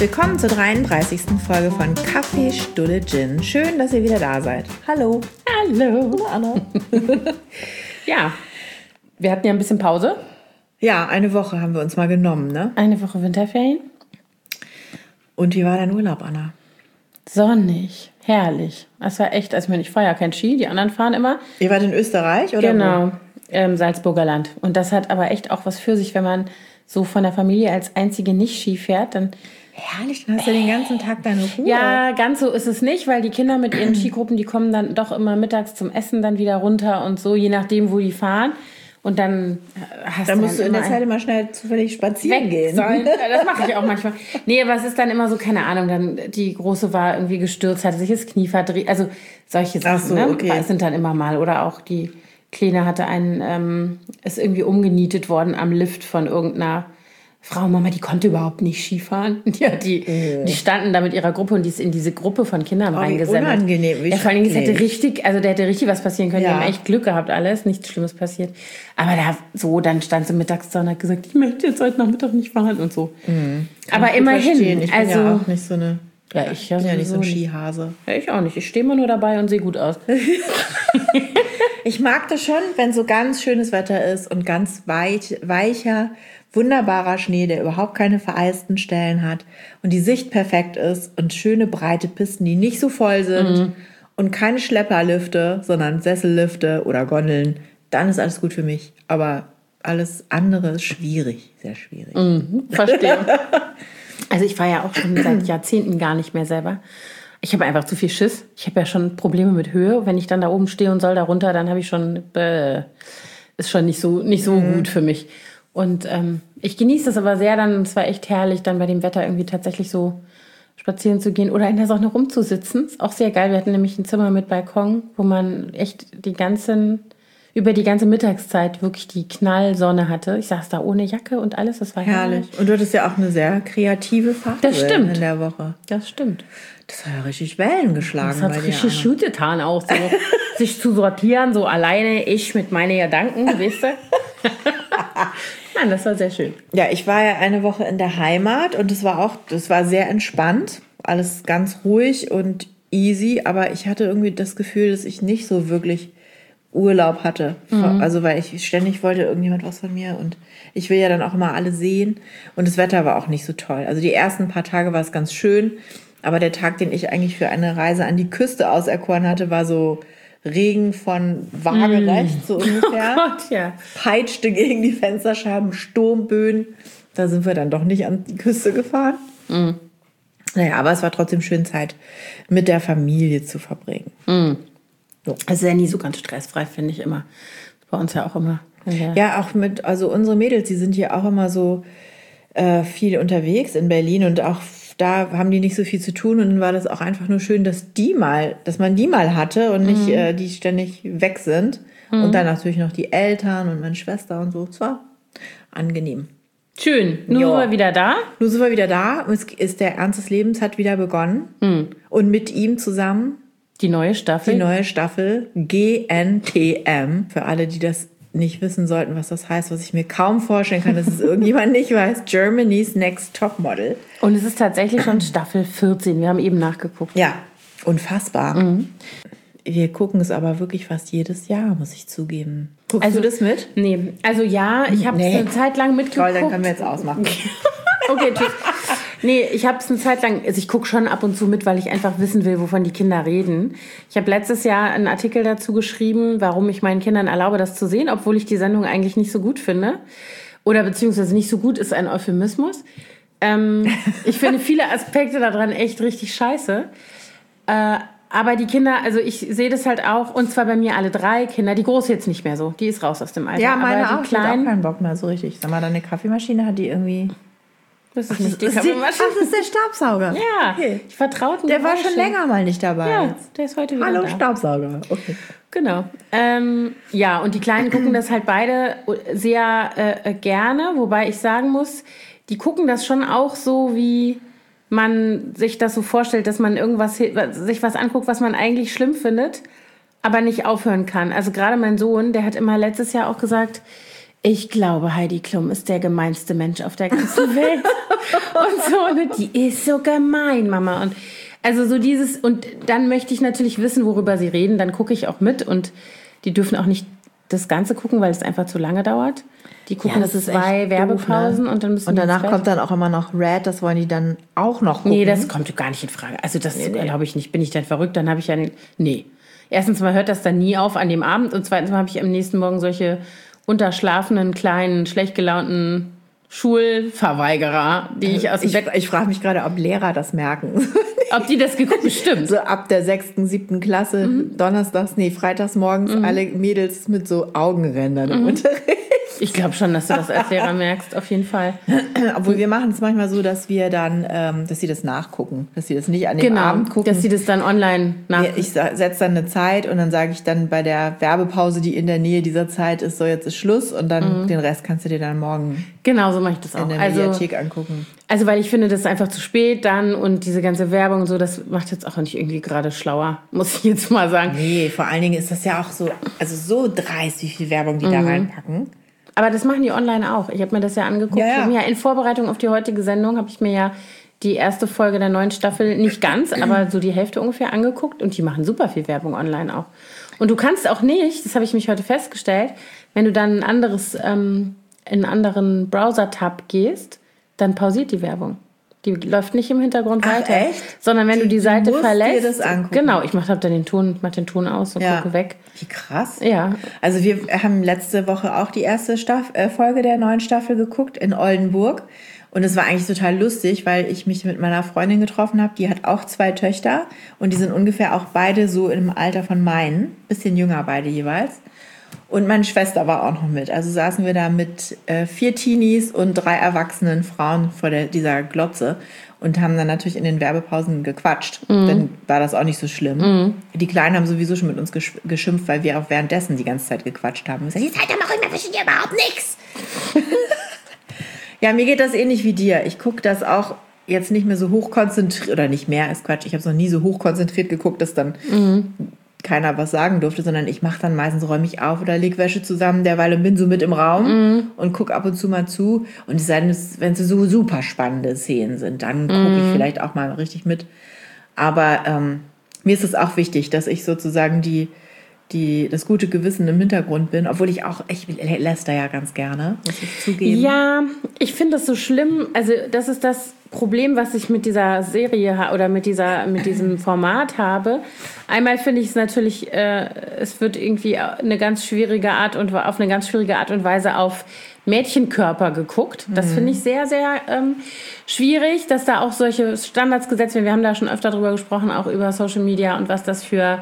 Willkommen zur 33. Folge von Kaffee, Stulle, Gin. Schön, dass ihr wieder da seid. Hallo. Hallo. Anna. Ja, wir hatten ja ein bisschen Pause. Ja, eine Woche haben wir uns mal genommen, ne? Eine Woche Winterferien. Und wie war dein Urlaub, Anna? Sonnig, herrlich. Das war echt, also ich fahre ja kein Ski, die anderen fahren immer. Ihr wart in Österreich, oder? Genau, Salzburger Land. Und das hat aber echt auch was für sich, wenn man so von der Familie als einzige nicht Ski fährt, dann... Herrlich, dann hast du den ganzen Tag deine Ruhe. Ja, ganz so ist es nicht, weil die Kinder mit ihren Skigruppen, die kommen dann doch immer mittags zum Essen dann wieder runter und so, je nachdem, wo die fahren. Und dann hast dann du musst du in der Zeit immer schnell zufällig spazieren gehen. Sein. Ja, das mache ich auch manchmal. Nee, aber es ist dann immer so, keine Ahnung, dann die Große war irgendwie gestürzt, hatte sich das Knie verdreht, also solche Sachen. Ach so, okay. Das sind dann immer mal. Oder auch die Kleine hatte ist irgendwie umgenietet worden am Lift von irgendeiner Frau, Mama, die konnte überhaupt nicht Skifahren. Die standen da mit ihrer Gruppe und die ist in diese Gruppe von Kindern reingesendet. Unangenehm. Ja, vor allem, der hätte richtig was passieren können. Ja. Die haben echt Glück gehabt, alles, nichts Schlimmes passiert. Aber dann stand sie mittags da und hat gesagt, ich möchte jetzt heute Nachmittag nicht fahren und so. Aber immerhin. Ich bin ja auch nicht so eine... Ja, ich bin ja nicht so ein Skihase. Ja, ich auch nicht. Ich stehe immer nur dabei und sehe gut aus. Ich mag das schon, wenn so ganz schönes Wetter ist und ganz weicher, wunderbarer Schnee, der überhaupt keine vereisten Stellen hat und die Sicht perfekt ist und schöne breite Pisten, die nicht so voll sind und keine Schlepperlifte, sondern Sessellifte oder Gondeln, dann ist alles gut für mich. Aber alles andere ist schwierig, sehr schwierig. Verstehe. Also ich fahre ja auch schon seit Jahrzehnten gar nicht mehr selber. Ich habe einfach zu viel Schiss. Ich habe ja schon Probleme mit Höhe. Wenn ich dann da oben stehe und soll da runter, dann habe ich schon, ist schon nicht so gut für mich. Und ich genieße das aber sehr dann, es war echt herrlich, dann bei dem Wetter irgendwie tatsächlich so spazieren zu gehen oder in der Sonne rumzusitzen. Ist auch sehr geil. Wir hatten nämlich ein Zimmer mit Balkon, wo man echt über die ganze Mittagszeit wirklich die Knallsonne hatte. Ich saß da ohne Jacke und alles, das war herrlich. Und du hattest ja auch eine sehr kreative Phase in der Woche. Das stimmt. Das hat ja richtig Wellen geschlagen bei dir. Das hat richtig gut getan auch, so sich zu sortieren, so alleine, ich mit meinen Gedanken, weißt du? Nein, das war sehr schön. Ja, ich war ja eine Woche in der Heimat und das war sehr entspannt, alles ganz ruhig und easy, aber ich hatte irgendwie das Gefühl, dass ich nicht so wirklich Urlaub hatte. Also weil ich ständig wollte irgendjemand was von mir und ich will ja dann auch immer alle sehen und das Wetter war auch nicht so toll. Also die ersten paar Tage war es ganz schön, aber der Tag, den ich eigentlich für eine Reise an die Küste auserkoren hatte, war so Regen von waagerecht so ungefähr. Oh Gott, ja. Peitschte gegen die Fensterscheiben, Sturmböen. Da sind wir dann doch nicht an die Küste gefahren. Naja, aber es war trotzdem schön, Zeit mit der Familie zu verbringen. So. Es ist ja nie so ganz stressfrei, finde ich immer. Bei uns ja auch immer. Ja, auch also unsere Mädels, die sind hier auch immer so viel unterwegs in Berlin und auch da haben die nicht so viel zu tun und dann war das auch einfach nur schön, dass man die mal hatte und nicht die ständig weg sind. Und dann natürlich noch die Eltern und meine Schwester und so. Es war angenehm. Schön. Nun sind wir wieder da. Nun sind wir wieder da. Und es ist der Ernst des Lebens hat wieder begonnen. Und mit ihm zusammen die neue Staffel GNTM. Für alle, die das nicht wissen sollten, was das heißt, was ich mir kaum vorstellen kann, dass es irgendjemand nicht weiß. Germany's Next Topmodel. Und es ist tatsächlich schon Staffel 14. Wir haben eben nachgeguckt. Ja, unfassbar. Wir gucken es aber wirklich fast jedes Jahr, muss ich zugeben. Guckst du das mit? Nee, also ja, ich habe es eine Zeit lang mitgeguckt. Toll, dann können wir jetzt ausmachen. Okay, tschüss. Nee, ich habe es eine Zeit lang, also ich gucke schon ab und zu mit, weil ich einfach wissen will, wovon die Kinder reden. Ich habe letztes Jahr einen Artikel dazu geschrieben, warum ich meinen Kindern erlaube, das zu sehen, obwohl ich die Sendung eigentlich nicht so gut finde. Oder beziehungsweise nicht so gut ist ein Euphemismus. Ich finde viele Aspekte daran echt richtig scheiße. Aber die Kinder, also ich sehe das halt auch, und zwar bei mir alle 3 Kinder, die Große jetzt nicht mehr so, die ist raus aus dem Alter. Ja, meine aber auch, die hat auch keinen Bock mehr so richtig. Sag mal, deine Kaffeemaschine hat die irgendwie... Das ist nicht die Kaffeemaschine. Das ist der Staubsauger. Ja, okay. Ich vertraue ihm. Der war schon länger mal nicht dabei. Ja, der ist heute wieder Hallo, da. Staubsauger. Okay. Genau. Ja, und die Kleinen gucken das halt beide sehr gerne, wobei ich sagen muss, die gucken das schon auch so, wie man sich das so vorstellt, dass man sich was anguckt, was man eigentlich schlimm findet, aber nicht aufhören kann. Also gerade mein Sohn, der hat immer letztes Jahr auch gesagt, Ich glaube, Heidi Klum ist der gemeinste Mensch auf der ganzen Welt. Und so, ne, die ist so gemein, Mama. Und also so dieses, und dann möchte ich natürlich wissen, worüber sie reden, dann gucke ich auch mit und die dürfen auch nicht das Ganze gucken, weil es einfach zu lange dauert. Die gucken das 2 Werbepausen, doof, ne? Und dann müssen und danach kommt dann auch immer noch Red, das wollen die dann auch noch gucken. Nee, das kommt gar nicht in Frage. Also das glaube ich nicht. Bin ich dann verrückt? Dann habe ich ja nee. Erstens mal hört das dann nie auf an dem Abend und zweitens mal habe ich am nächsten Morgen solche unterschlafenen, kleinen, schlecht gelaunten Schulverweigerer, die ich aus dem Bett... Ich frage mich gerade, ob Lehrer das merken. Ob die das geguckt, bestimmt. So ab der 6., 7. Klasse, freitags morgens, alle Mädels mit so Augenrändern im Unterricht. Ich glaube schon, dass du das als Lehrer merkst, auf jeden Fall. Obwohl wir machen es manchmal so, dass wir dann, dass sie das nachgucken, dass sie das nicht an dem Abend gucken. Dass sie das dann online nachgucken. Ich setze dann eine Zeit und dann sage ich dann bei der Werbepause, die in der Nähe dieser Zeit ist, so jetzt ist Schluss und dann den Rest kannst du dir dann morgen genau so mache ich das auch. In der Mediathek angucken. Also weil ich finde, das ist einfach zu spät dann und diese ganze Werbung und so, das macht jetzt auch nicht irgendwie gerade schlauer, muss ich jetzt mal sagen. Nee, vor allen Dingen ist das ja auch so, also so dreist, wie viel Werbung die da reinpacken. Aber das machen die online auch. Ich habe mir das ja angeguckt. Ja. Ich habe mir in Vorbereitung auf die heutige Sendung habe ich mir ja die erste Folge der 9. Staffel, nicht ganz, aber so die Hälfte ungefähr angeguckt. Und die machen super viel Werbung online auch. Und du kannst auch nicht, das habe ich mich heute festgestellt, wenn du dann in einen anderen Browser-Tab gehst, dann pausiert die Werbung. Die läuft nicht im Hintergrund weiter. Echt? Sondern wenn du die Seite verlässt. Dir das angucken. Genau, ich mache dann den Ton aus und gucke weg. Wie krass. Ja. Also wir haben letzte Woche auch die erste Folge der 9. Staffel geguckt in Oldenburg. Und es war eigentlich total lustig, weil ich mich mit meiner Freundin getroffen habe. Die hat auch 2 Töchter. Und die sind ungefähr auch beide so im Alter von meinen. Bisschen jünger beide jeweils. Und meine Schwester war auch noch mit. Also saßen wir da mit 4 Teenies und 3 erwachsenen Frauen vor dieser Glotze und haben dann natürlich in den Werbepausen gequatscht. Dann war das auch nicht so schlimm. Die Kleinen haben sowieso schon mit uns geschimpft, weil wir auch währenddessen die ganze Zeit gequatscht haben. Ich seid doch mal ruhig, wir verstehen ja überhaupt nichts. Ja, mir geht das ähnlich wie dir. Ich gucke das auch jetzt nicht mehr so hochkonzentriert, oder nicht mehr, ist Quatsch. Ich habe es noch nie so hochkonzentriert geguckt, dass dann... keiner was sagen durfte, sondern ich mache dann meistens, räume ich auf oder leg Wäsche zusammen derweil und bin so mit im Raum und gucke ab und zu mal zu. Und es sei denn, wenn es so super spannende Szenen sind, dann gucke ich vielleicht auch mal richtig mit. Aber mir ist es auch wichtig, dass ich sozusagen das gute Gewissen im Hintergrund bin, obwohl ich läster ja ganz gerne, muss ich zugeben. Ja, ich finde das so schlimm. Also das ist das Problem, was ich mit dieser Serie oder mit diesem Format habe. Einmal finde ich es natürlich, es wird irgendwie auf eine ganz schwierige Art und Weise auf Mädchenkörper geguckt. Das finde ich sehr, sehr schwierig, dass da auch solche Standards gesetzt werden. Wir haben da schon öfter drüber gesprochen, auch über Social Media und was das für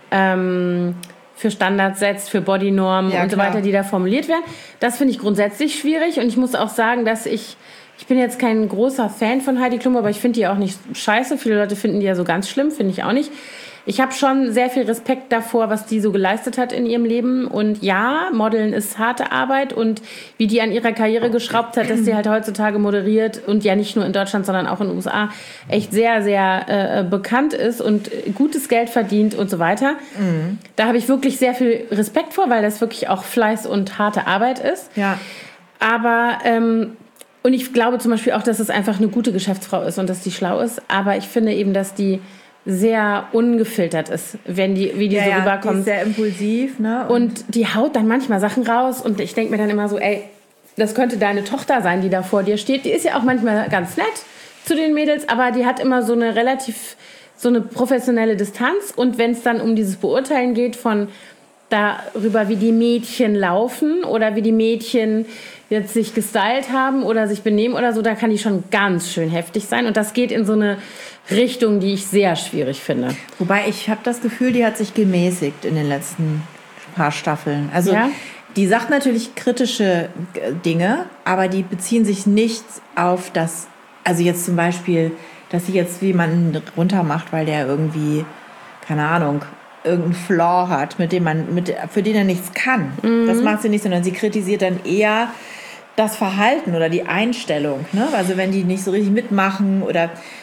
Standards setzt, für Bodynormen und so weiter, die da formuliert werden. Das finde ich grundsätzlich schwierig und ich muss auch sagen, dass ich bin jetzt kein großer Fan von Heidi Klum, aber ich finde die auch nicht scheiße. Viele Leute finden die ja so ganz schlimm, finde ich auch nicht. Ich habe schon sehr viel Respekt davor, was die so geleistet hat in ihrem Leben. Und ja, Modeln ist harte Arbeit und wie die an ihrer Karriere geschraubt hat, dass sie halt heutzutage moderiert und ja nicht nur in Deutschland, sondern auch in den USA echt sehr, sehr bekannt ist und gutes Geld verdient und so weiter. Da habe ich wirklich sehr viel Respekt vor, weil das wirklich auch Fleiß und harte Arbeit ist. Ja. Aber und ich glaube zum Beispiel auch, dass es einfach eine gute Geschäftsfrau ist und dass die schlau ist. Aber ich finde eben, dass die sehr ungefiltert ist, wie die so rüberkommt. Die ist sehr impulsiv, ne? Und die haut dann manchmal Sachen raus und ich denke mir dann immer so, ey, das könnte deine Tochter sein, die da vor dir steht. Die ist ja auch manchmal ganz nett zu den Mädels, aber die hat immer so eine professionelle Distanz. Und wenn es dann um dieses Beurteilen geht von darüber, wie die Mädchen laufen oder wie die Mädchen jetzt sich gestylt haben oder sich benehmen oder so, da kann die schon ganz schön heftig sein. Und das geht in so eine Richtung, die ich sehr schwierig finde. Wobei ich habe das Gefühl, die hat sich gemäßigt in den letzten paar Staffeln. Also die sagt natürlich kritische Dinge, aber die beziehen sich nicht auf das, also jetzt zum Beispiel, dass sie jetzt jemanden runtermacht, weil der irgendwie, keine Ahnung, irgendeinen Flaw hat, für den er nichts kann. Das macht sie nicht, sondern sie kritisiert dann eher das Verhalten oder die Einstellung. Ne? Also wenn die nicht so richtig mitmachen oder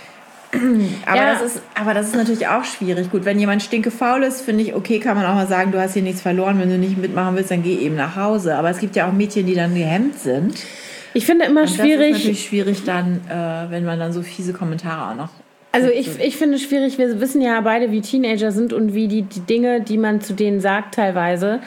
Aber das ist natürlich auch schwierig. Gut, wenn jemand stinkefaul ist, finde ich, okay, kann man auch mal sagen, du hast hier nichts verloren. Wenn du nicht mitmachen willst, dann geh eben nach Hause. Aber es gibt ja auch Mädchen, die dann gehemmt sind. Ich finde immer schwierig. Das ist natürlich schwierig dann, wenn man dann so fiese Kommentare auch noch. Also ich finde es schwierig, wir wissen ja beide, wie Teenager sind und wie die Dinge, die man zu denen sagt teilweise,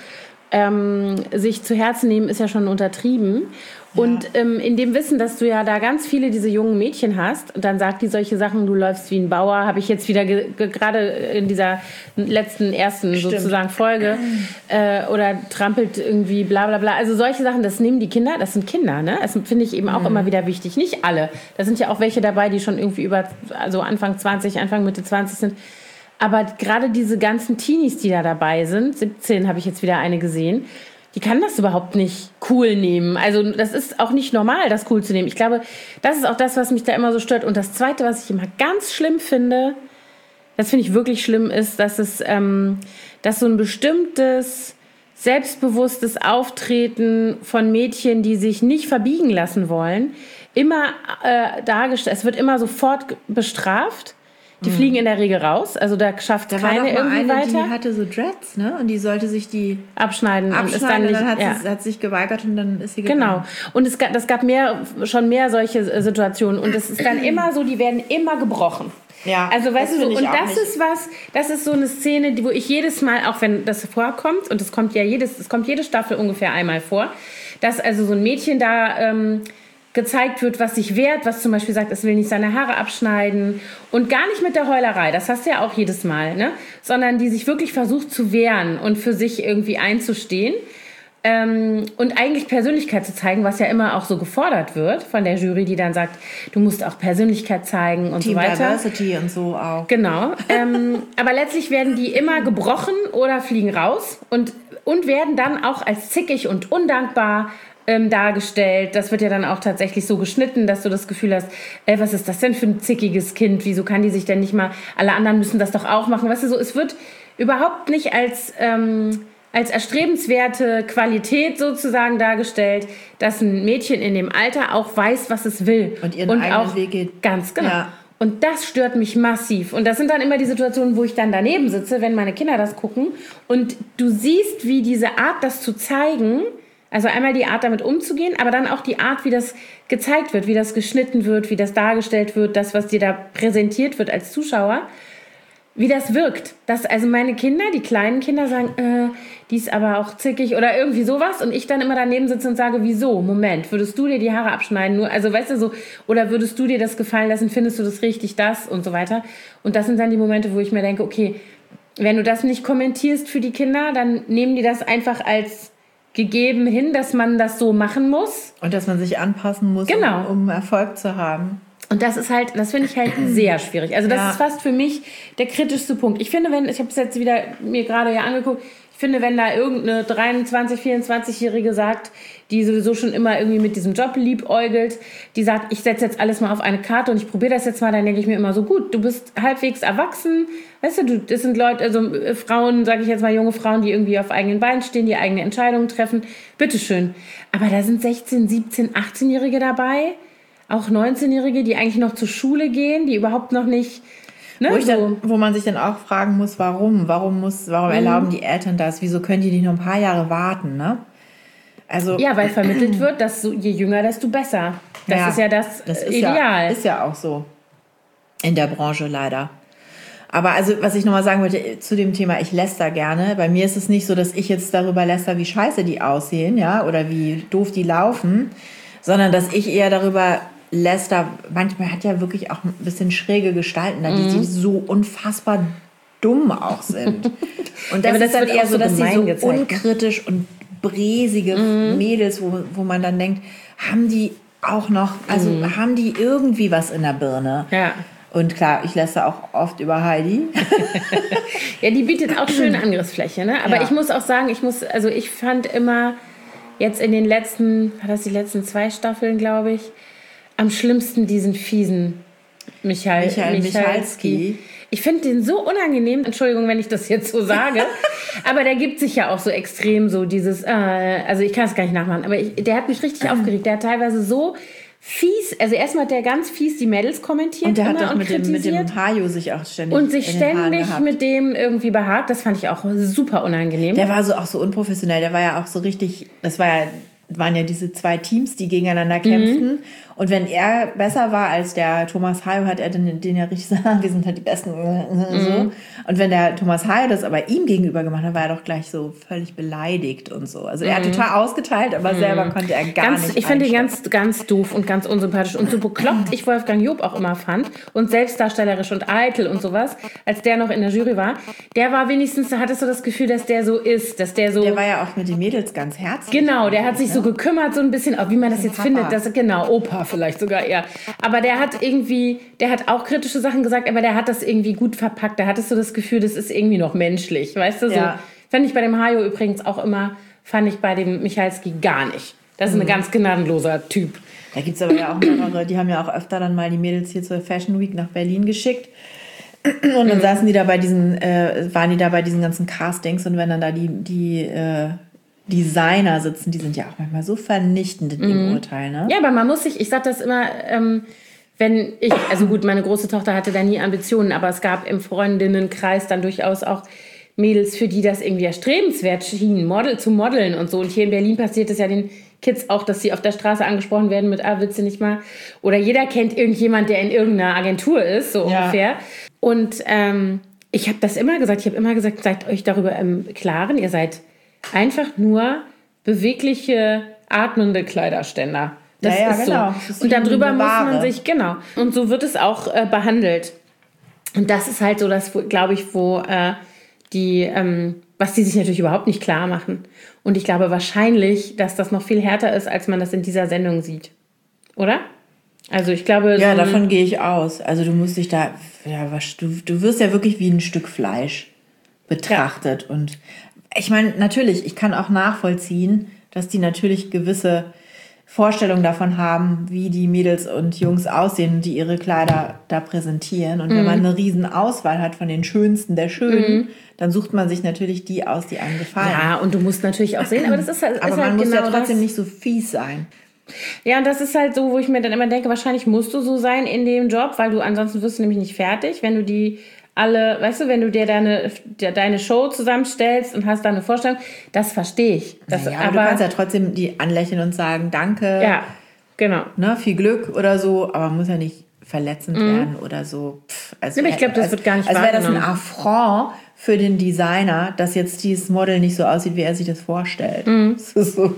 sich zu Herzen nehmen, ist ja schon untertrieben. Ja. Und in dem Wissen, dass du ja da ganz viele diese jungen Mädchen hast, und dann sagt die solche Sachen, du läufst wie ein Bauer, habe ich jetzt wieder gerade in dieser ersten sozusagen Folge, oder trampelt irgendwie bla bla bla. Also solche Sachen, das nehmen die Kinder, das sind Kinder, ne? Das finde ich eben auch immer wieder wichtig. Nicht alle. Da sind ja auch welche dabei, die schon irgendwie Anfang Mitte 20 sind. Aber gerade diese ganzen Teenies, die da dabei sind, 17 habe ich jetzt wieder eine gesehen, die kann das überhaupt nicht cool nehmen. Also das ist auch nicht normal, das cool zu nehmen. Ich glaube, das ist auch das, was mich da immer so stört. Und das Zweite, was ich immer ganz schlimm finde, das finde ich wirklich schlimm, ist, dass dass so ein bestimmtes selbstbewusstes Auftreten von Mädchen, die sich nicht verbiegen lassen wollen, immer dargestellt. Es wird immer sofort bestraft. Die fliegen in der Regel raus, also da schafft keine irgendwie weiter. Die hatte so Dreads, ne? Und die sollte sich die abschneiden und ist dann nicht, hat sich geweigert und dann ist sie gegangen. Genau. Und es gab schon mehr solche Situationen und es ist dann immer so, die werden immer gebrochen. Ja. Also weißt du, und das ist so eine Szene, wo ich jedes Mal, auch wenn das vorkommt, und es kommt jede Staffel ungefähr einmal vor, dass also so ein Mädchen da gezeigt wird, was sich wehrt, was zum Beispiel sagt, es will nicht seine Haare abschneiden und gar nicht mit der Heulerei, das hast du ja auch jedes Mal, ne? Sondern die sich wirklich versucht zu wehren und für sich irgendwie einzustehen und eigentlich Persönlichkeit zu zeigen, was ja immer auch so gefordert wird von der Jury, die dann sagt, du musst auch Persönlichkeit zeigen und Team so weiter. Diversity und so auch. Genau, aber letztlich werden die immer gebrochen oder fliegen raus und werden dann auch als zickig und undankbar dargestellt. Das wird ja dann auch tatsächlich so geschnitten, dass du das Gefühl hast, was ist das denn für ein zickiges Kind? Wieso kann die sich denn nicht mal, alle anderen müssen das doch auch machen. Weißt du, so, es wird überhaupt nicht als erstrebenswerte Qualität sozusagen dargestellt, dass ein Mädchen in dem Alter auch weiß, was es will. Und ihren eigenen Weg geht. Ganz genau. Ja. Und das stört mich massiv. Und das sind dann immer die Situationen, wo ich dann daneben sitze, wenn meine Kinder das gucken. Und du siehst, wie diese Art, das zu zeigen, also einmal die Art, damit umzugehen, aber dann auch die Art, wie das gezeigt wird, wie das geschnitten wird, wie das dargestellt wird, das, was dir da präsentiert wird als Zuschauer, wie das wirkt. Dass also meine Kinder, die kleinen Kinder sagen, die ist aber auch zickig oder irgendwie sowas und ich dann immer daneben sitze und sage, wieso? Moment, würdest du dir die Haare abschneiden? Nur, also weißt du so, oder würdest du dir das gefallen lassen? Findest du das richtig, das und so weiter? Und das sind dann die Momente, wo ich mir denke, okay, wenn du das nicht kommentierst für die Kinder, dann nehmen die das einfach als gegeben hin, dass man das so machen muss. Und dass man sich anpassen muss, genau, um Erfolg zu haben. Und das finde ich halt sehr schwierig. Also das ist fast für mich der kritischste Punkt. Ich finde, ich habe es jetzt wieder mir gerade ja angeguckt, ich finde, wenn da irgendeine 23-, 24-Jährige sagt, die sowieso schon immer irgendwie mit diesem Job liebäugelt, die sagt, ich setze jetzt alles mal auf eine Karte und ich probiere das jetzt mal, dann denke ich mir immer so, gut, du bist halbwegs erwachsen, weißt du, das sind Leute, also Frauen, sage ich jetzt mal, junge Frauen, die irgendwie auf eigenen Beinen stehen, die eigene Entscheidungen treffen, bitteschön. Aber da sind 16-, 17-, 18-Jährige dabei, auch 19-Jährige, die eigentlich noch zur Schule gehen, die überhaupt noch nicht... Ne, wo man sich dann auch fragen muss, warum erlauben die Eltern das? Wieso können die nicht noch ein paar Jahre warten, ne? Also, ja, weil vermittelt wird, dass je jünger, desto besser. Das ist ja das Ideal. Ja, ist ja auch so in der Branche leider. Aber also, was ich nochmal sagen wollte zu dem Thema, ich läster gerne. Bei mir ist es nicht so, dass ich jetzt darüber läster, wie scheiße die aussehen, ja, oder wie doof die laufen, sondern dass ich eher darüber läster, manchmal hat ja wirklich auch ein bisschen schräge Gestalten, die so unfassbar dumm auch sind. Und das ist dann eher so, dass sie so unkritisch und bräsige Mädels, wo man dann denkt, haben die auch noch, also haben die irgendwie was in der Birne? Ja. Und klar, ich lässt auch oft über Heidi. Ja, die bietet auch schöne Angriffsfläche, ne? Aber ich muss auch sagen, ich fand immer jetzt in den letzten 2 Staffeln, glaube ich, am schlimmsten diesen fiesen Michalski. Ich finde den so unangenehm, Entschuldigung, wenn ich das jetzt so sage, aber der gibt sich ja auch so extrem so dieses, also ich kann es gar nicht nachmachen, aber der hat mich richtig aufgeregt. Der hat teilweise so fies, also erstmal hat der ganz fies die Mädels kommentiert. Und der hat doch mit kritisiert. dem Hajo sich auch ständig Und sich ständig mit dem irgendwie behagt. Das fand ich auch super unangenehm. Der war auch so unprofessionell. Der war ja auch so richtig, waren ja diese 2 Teams, die gegeneinander kämpften. Und wenn er besser war als der Thomas Hayo, hat er den ja richtig gesagt, wir sind halt die Besten. So. Und wenn der Thomas Hayo das aber ihm gegenüber gemacht hat, war er doch gleich so völlig beleidigt und so. Also er hat total ausgeteilt, aber selber konnte er gar nicht. Ich finde ihn ganz doof und ganz unsympathisch und so bekloppt ich Wolfgang Job auch immer fand und selbstdarstellerisch und eitel und sowas, als der noch in der Jury war. Der war wenigstens, da hattest du das Gefühl, dass der so ist, dass der so... Der war ja auch mit den Mädels ganz herzlich. Genau, der hat sich so gekümmert, so ein bisschen, wie man das jetzt Papa. findet. Genau, Opa vielleicht sogar eher. Aber der hat auch kritische Sachen gesagt, aber der hat das irgendwie gut verpackt. Da hattest du das Gefühl, das ist irgendwie noch menschlich, weißt du? So, ja. Fand ich bei dem Hajo übrigens auch immer, fand ich bei dem Michalski gar nicht. Das ist ein ganz gnadenloser Typ. Da gibt es aber ja auch mehrere, die haben ja auch öfter dann mal die Mädels hier zur Fashion Week nach Berlin geschickt. Und dann waren die da bei diesen ganzen Castings und wenn dann da die Designer sitzen, die sind ja auch manchmal so vernichtend in ihrem Urteil, ne? Ja, aber man muss sich, ich sag das immer, also gut, meine große Tochter hatte da nie Ambitionen, aber es gab im Freundinnenkreis dann durchaus auch Mädels, für die das irgendwie erstrebenswert schien, zu modeln und so. Und hier in Berlin passiert es ja den Kids auch, dass sie auf der Straße angesprochen werden mit, willst du nicht mal? Oder jeder kennt irgendjemand, der in irgendeiner Agentur ist, so ungefähr. Und ich habe das immer gesagt, seid euch darüber im Klaren, ihr seid einfach nur bewegliche, atmende Kleiderständer. Das ist genau. So. Und darüber muss man sich, genau. Und so wird es auch behandelt. Und das ist halt so das, glaube ich, wo was die sich natürlich überhaupt nicht klar machen. Und ich glaube wahrscheinlich, dass das noch viel härter ist, als man das in dieser Sendung sieht. Oder? Also ich glaube... Ja, davon gehe ich aus. Also du musst dich da... du wirst ja wirklich wie ein Stück Fleisch betrachtet. Ja. Und ich meine, natürlich, ich kann auch nachvollziehen, dass die natürlich gewisse Vorstellungen davon haben, wie die Mädels und Jungs aussehen, die ihre Kleider da präsentieren. Und wenn man eine riesen Auswahl hat von den Schönsten der Schönen, dann sucht man sich natürlich die aus, die einem gefallen. Ja, und du musst natürlich auch sehen, aber das ist halt... Aber man muss ja trotzdem nicht so fies sein. Ja, und das ist halt so, wo ich mir dann immer denke, wahrscheinlich musst du so sein in dem Job, weil du ansonsten wirst du nämlich nicht fertig, wenn du die alle, weißt du, wenn du dir deine Show zusammenstellst und hast da eine Vorstellung, das verstehe ich. Aber du kannst ja trotzdem die anlächeln und sagen, danke. Ja, genau. Ne, viel Glück oder so, aber muss ja nicht verletzend werden oder so. Also, ich glaube, das wird gar nicht wahrgenommen. Als wäre das ein Affront für den Designer, dass jetzt dieses Model nicht so aussieht, wie er sich das vorstellt. Das ist so.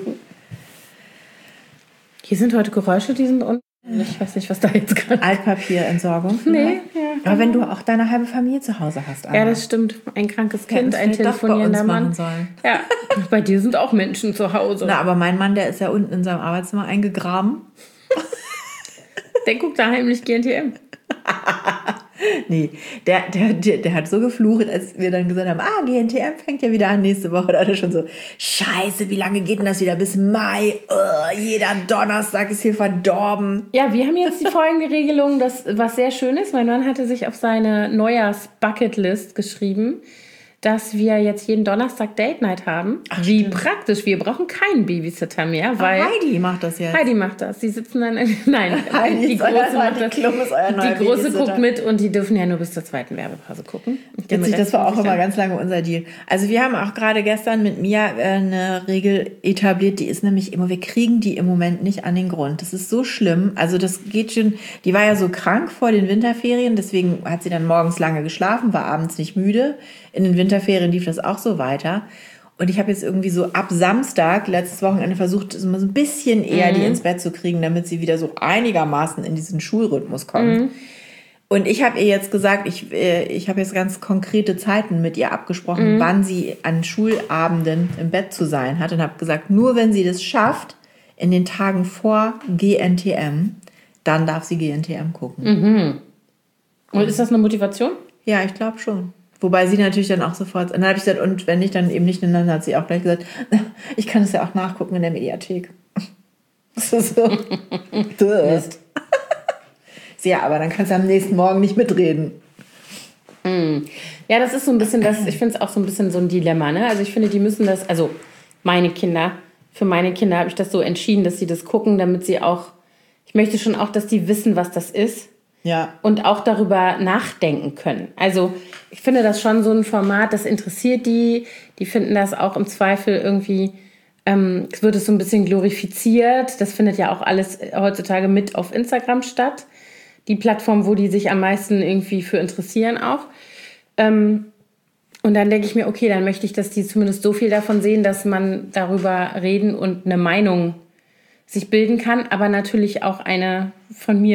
Hier sind heute Geräusche, die sind unten. Ich weiß nicht, was da jetzt gerade... Altpapierentsorgung? Nee. Ja, aber wenn du auch deine halbe Familie zu Hause hast, Anna. Ja, das stimmt. Ein krankes Kind, ein telefonierender Mann. Ja, bei dir sind auch Menschen zu Hause. Na, aber mein Mann, der ist ja unten in seinem Arbeitszimmer eingegraben. Der guckt da heimlich GNTM. Nee, der hat so geflucht, als wir dann gesagt haben, GNTM fängt ja wieder an nächste Woche. Da hat er schon so, scheiße, wie lange geht denn das wieder? Bis Mai? Jeder Donnerstag ist hier verdorben. Ja, wir haben jetzt die folgende Regelung, was sehr schön ist. Mein Mann hatte sich auf seine Neujahrs-Bucketlist geschrieben, dass wir jetzt jeden Donnerstag Date Night haben. Ach, wie stimmt. Praktisch. Wir brauchen keinen Babysitter mehr, weil... Heidi macht das jetzt. Heidi macht das. Die sitzen dann... Nein, Heidi die Große macht das. Die Große guckt mit und die dürfen ja nur bis zur zweiten Werbepause gucken. Witzig, das war auch immer ganz lange unser Deal. Also wir haben auch gerade gestern mit Mia eine Regel etabliert, die ist nämlich immer, wir kriegen die im Moment nicht an den Grund. Das ist so schlimm. Also das geht schon... Die war ja so krank vor den Winterferien, deswegen hat sie dann morgens lange geschlafen, war abends nicht müde. In den Winterferien lief das auch so weiter. Und ich habe jetzt irgendwie so ab Samstag, letztes Wochenende, versucht, so ein bisschen eher die ins Bett zu kriegen, damit sie wieder so einigermaßen in diesen Schulrhythmus kommt. Und ich habe ihr jetzt gesagt, ich habe jetzt ganz konkrete Zeiten mit ihr abgesprochen, wann sie an Schulabenden im Bett zu sein hat. Und habe gesagt, nur wenn sie das schafft, in den Tagen vor GNTM, dann darf sie GNTM gucken. Und ist das eine Motivation? Ja, ich glaube schon. Wobei sie natürlich dann auch sofort... Und dann habe ich gesagt, und wenn nicht, dann eben nicht. Und dann hat sie auch gleich gesagt, ich kann es ja auch nachgucken in der Mediathek. Das ist so... Ja, aber dann kannst du am nächsten Morgen nicht mitreden. Ja, das ist so ein bisschen das... Ich finde es auch so ein bisschen so ein Dilemma, ne? Also ich finde, die müssen das... Also für meine Kinder habe ich das so entschieden, dass sie das gucken, damit sie auch... ich möchte schon auch, dass die wissen, was das ist. Ja. Und auch darüber nachdenken können. Also ich finde das schon so ein Format, das interessiert die. Die finden das auch im Zweifel irgendwie, es wird es so ein bisschen glorifiziert. Das findet ja auch alles heutzutage mit auf Instagram statt. Die Plattform, wo die sich am meisten irgendwie für interessieren auch. Und dann denke ich mir, okay, dann möchte ich, dass die zumindest so viel davon sehen, dass man darüber reden und eine Meinung sich bilden kann. Aber natürlich auch eine von mir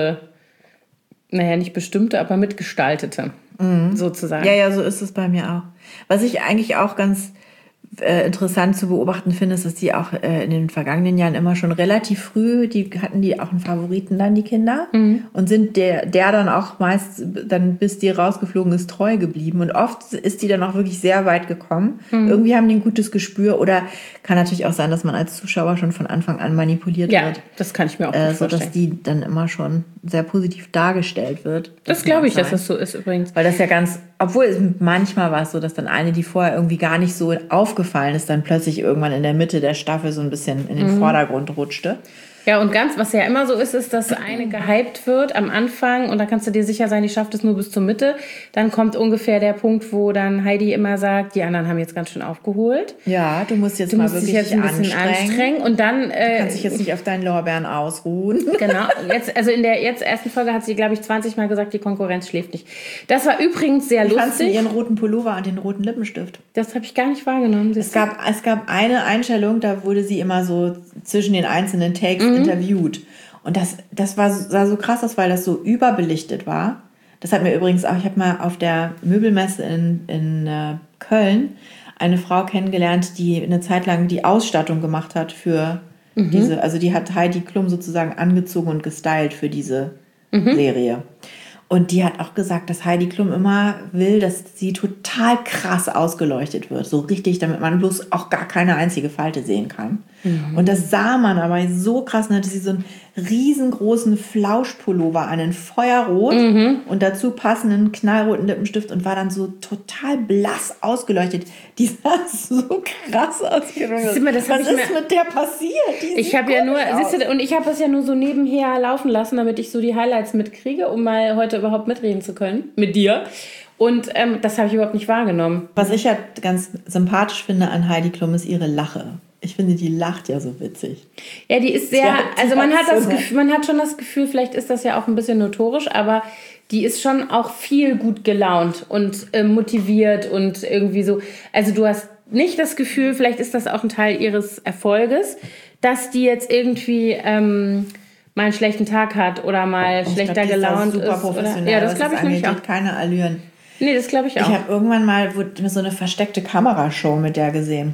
nicht bestimmte, aber mitgestaltete, sozusagen. Ja, so ist es bei mir auch. Was ich eigentlich auch ganz interessant zu beobachten finde, ist, dass die auch in den vergangenen Jahren immer schon relativ früh, hatten die auch einen Favoriten dann, die Kinder, und sind der dann auch meist, dann bis die rausgeflogen ist, treu geblieben. Und oft ist die dann auch wirklich sehr weit gekommen. Irgendwie haben die ein gutes Gespür, oder kann natürlich auch sein, dass man als Zuschauer schon von Anfang an manipuliert wird. Ja, das kann ich mir auch gut vorstellen. Sodass die dann immer schon sehr positiv dargestellt wird. Das glaube ich, dass das so ist übrigens. Weil das ja obwohl manchmal war es so, dass dann eine, die vorher irgendwie gar nicht so aufgefallen ist, dann plötzlich irgendwann in der Mitte der Staffel so ein bisschen in den Vordergrund rutschte. Ja, und was ja immer so ist, dass eine gehypt wird am Anfang und da kannst du dir sicher sein, die schafft es nur bis zur Mitte. Dann kommt ungefähr der Punkt, wo dann Heidi immer sagt, die anderen haben jetzt ganz schön aufgeholt. Ja, du musst jetzt mal wirklich jetzt ein bisschen anstrengen. Und dann du kannst dich jetzt nicht auf deinen Lorbeeren ausruhen. Genau. Also in der ersten Folge hat sie, glaube ich, 20 Mal gesagt, die Konkurrenz schläft nicht. Das war übrigens sehr lustig. Fandst du ihren roten Pullover und den roten Lippenstift? Das habe ich gar nicht wahrgenommen. Es gab eine Einstellung, da wurde sie immer so zwischen den einzelnen Takes interviewt. Und das sah so krass aus, weil das so überbelichtet war. Das hat mir übrigens auch, ich habe mal auf der Möbelmesse in Köln eine Frau kennengelernt, die eine Zeit lang die Ausstattung gemacht hat für diese, also die hat Heidi Klum sozusagen angezogen und gestylt für diese Serie. Und die hat auch gesagt, dass Heidi Klum immer will, dass sie total krass ausgeleuchtet wird. So richtig, damit man bloß auch gar keine einzige Falte sehen kann. Und das sah man aber so krass. Dann hatte sie so einen riesengroßen Flauschpullover, einen Feuerrot und dazu passenden knallroten Lippenstift und war dann so total blass ausgeleuchtet. Die sah so krass aus. Was ist mit der passiert? Ich habe ja nur, siehst du, und ich habe das ja nur so nebenher laufen lassen, damit ich so die Highlights mitkriege, um mal heute überhaupt mitreden zu können mit dir. Und das habe ich überhaupt nicht wahrgenommen. Was ich ja ganz sympathisch finde an Heidi Klum ist ihre Lache. Ich finde, die lacht ja so witzig. Ja, die ist sehr, also man hat schon das Gefühl, vielleicht ist das ja auch ein bisschen notorisch, aber die ist schon auch viel gut gelaunt und motiviert und irgendwie so. Also du hast nicht das Gefühl, vielleicht ist das auch ein Teil ihres Erfolges, dass die jetzt irgendwie mal einen schlechten Tag hat oder mal schlechter gelaunt ist. Super professionell. Ja, das glaube ich nämlich auch. Keine Allüren. Nee, das glaube ich auch. Ich habe irgendwann mal so eine versteckte Kamerashow mit der gesehen.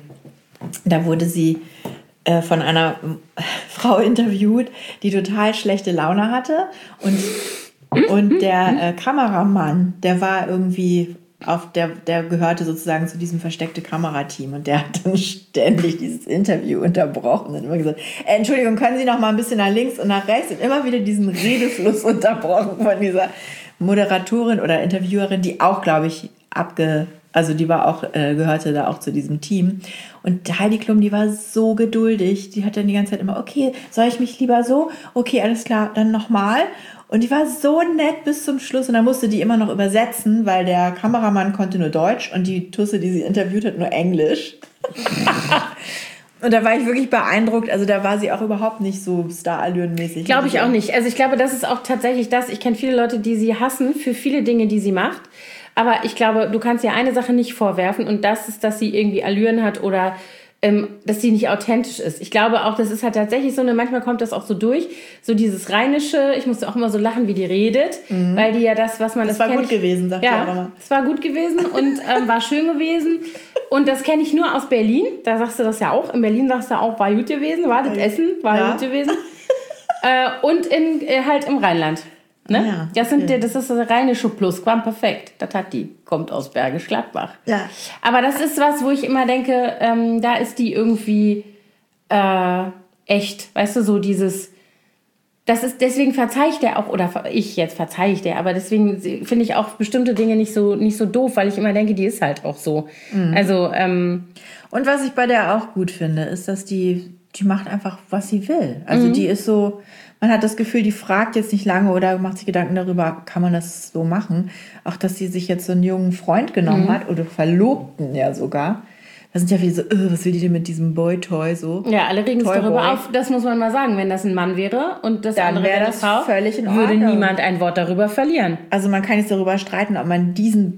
Da wurde sie von einer Frau interviewt, die total schlechte Laune hatte. Und der Kameramann, der war irgendwie der gehörte sozusagen zu diesem versteckte Kamerateam. Und der hat dann ständig dieses Interview unterbrochen und immer gesagt, Entschuldigung, können Sie noch mal ein bisschen nach links und nach rechts? Und immer wieder diesen Redefluss unterbrochen von dieser Moderatorin oder Interviewerin, die auch, glaube ich, also die war auch, gehörte da auch zu diesem Team. Und Heidi Klum, die war so geduldig. Die hat dann die ganze Zeit immer, okay, soll ich mich lieber so? Okay, alles klar, dann nochmal. Und die war so nett bis zum Schluss. Und dann musste die immer noch übersetzen, weil der Kameramann konnte nur Deutsch und die Tusse, die sie interviewt hat, nur Englisch. Und da war ich wirklich beeindruckt. Also da war sie auch überhaupt nicht so Star-Allüren-mäßig. Glaube ich auch nicht. Also ich glaube, das ist auch tatsächlich das. Ich kenne viele Leute, die sie hassen für viele Dinge, die sie macht. Aber ich glaube, du kannst ihr eine Sache nicht vorwerfen und das ist, dass sie irgendwie Allüren hat oder dass sie nicht authentisch ist. Ich glaube auch, das ist halt tatsächlich so eine, manchmal kommt das auch so durch, so dieses Rheinische, ich musste auch immer so lachen, wie die redet, weil die ja das, was man... Das war gut gewesen, sagt ja, sie auch immer. Es war gut gewesen und war schön gewesen und das kenne ich nur aus Berlin, da sagst du das ja auch, in Berlin sagst du auch, war gut gewesen, war das Essen, war gut gewesen und halt im Rheinland. Ne? Ja, das ist das rheinische Plusquam perfekt. Das hat die. Kommt aus Bergisch Gladbach. Ja. Aber das ist was, wo ich immer denke, da ist die irgendwie echt. Weißt du, so dieses. Das ist, deswegen verzeihe ich der auch, oder verzeihe ich der, aber deswegen finde ich auch bestimmte Dinge nicht so doof, weil ich immer denke, die ist halt auch so. Also, und was ich bei der auch gut finde, ist, dass die die macht einfach, was sie will. Also die ist so, man hat das Gefühl, die fragt jetzt nicht lange oder macht sich Gedanken darüber, kann man das so machen? Auch, dass sie sich jetzt so einen jungen Freund genommen hat oder Verlobten ja sogar. Da sind ja viele so, was will die denn mit diesem Boy-Toy so? Ja, alle regen sich Toy darüber Boy. auf. Das muss man mal sagen. Wenn das ein Mann wäre und das Dann andere wäre wäre das eine Frau, völlig in würde Ordnung. niemand ein Wort darüber verlieren. Also man kann jetzt darüber streiten, ob man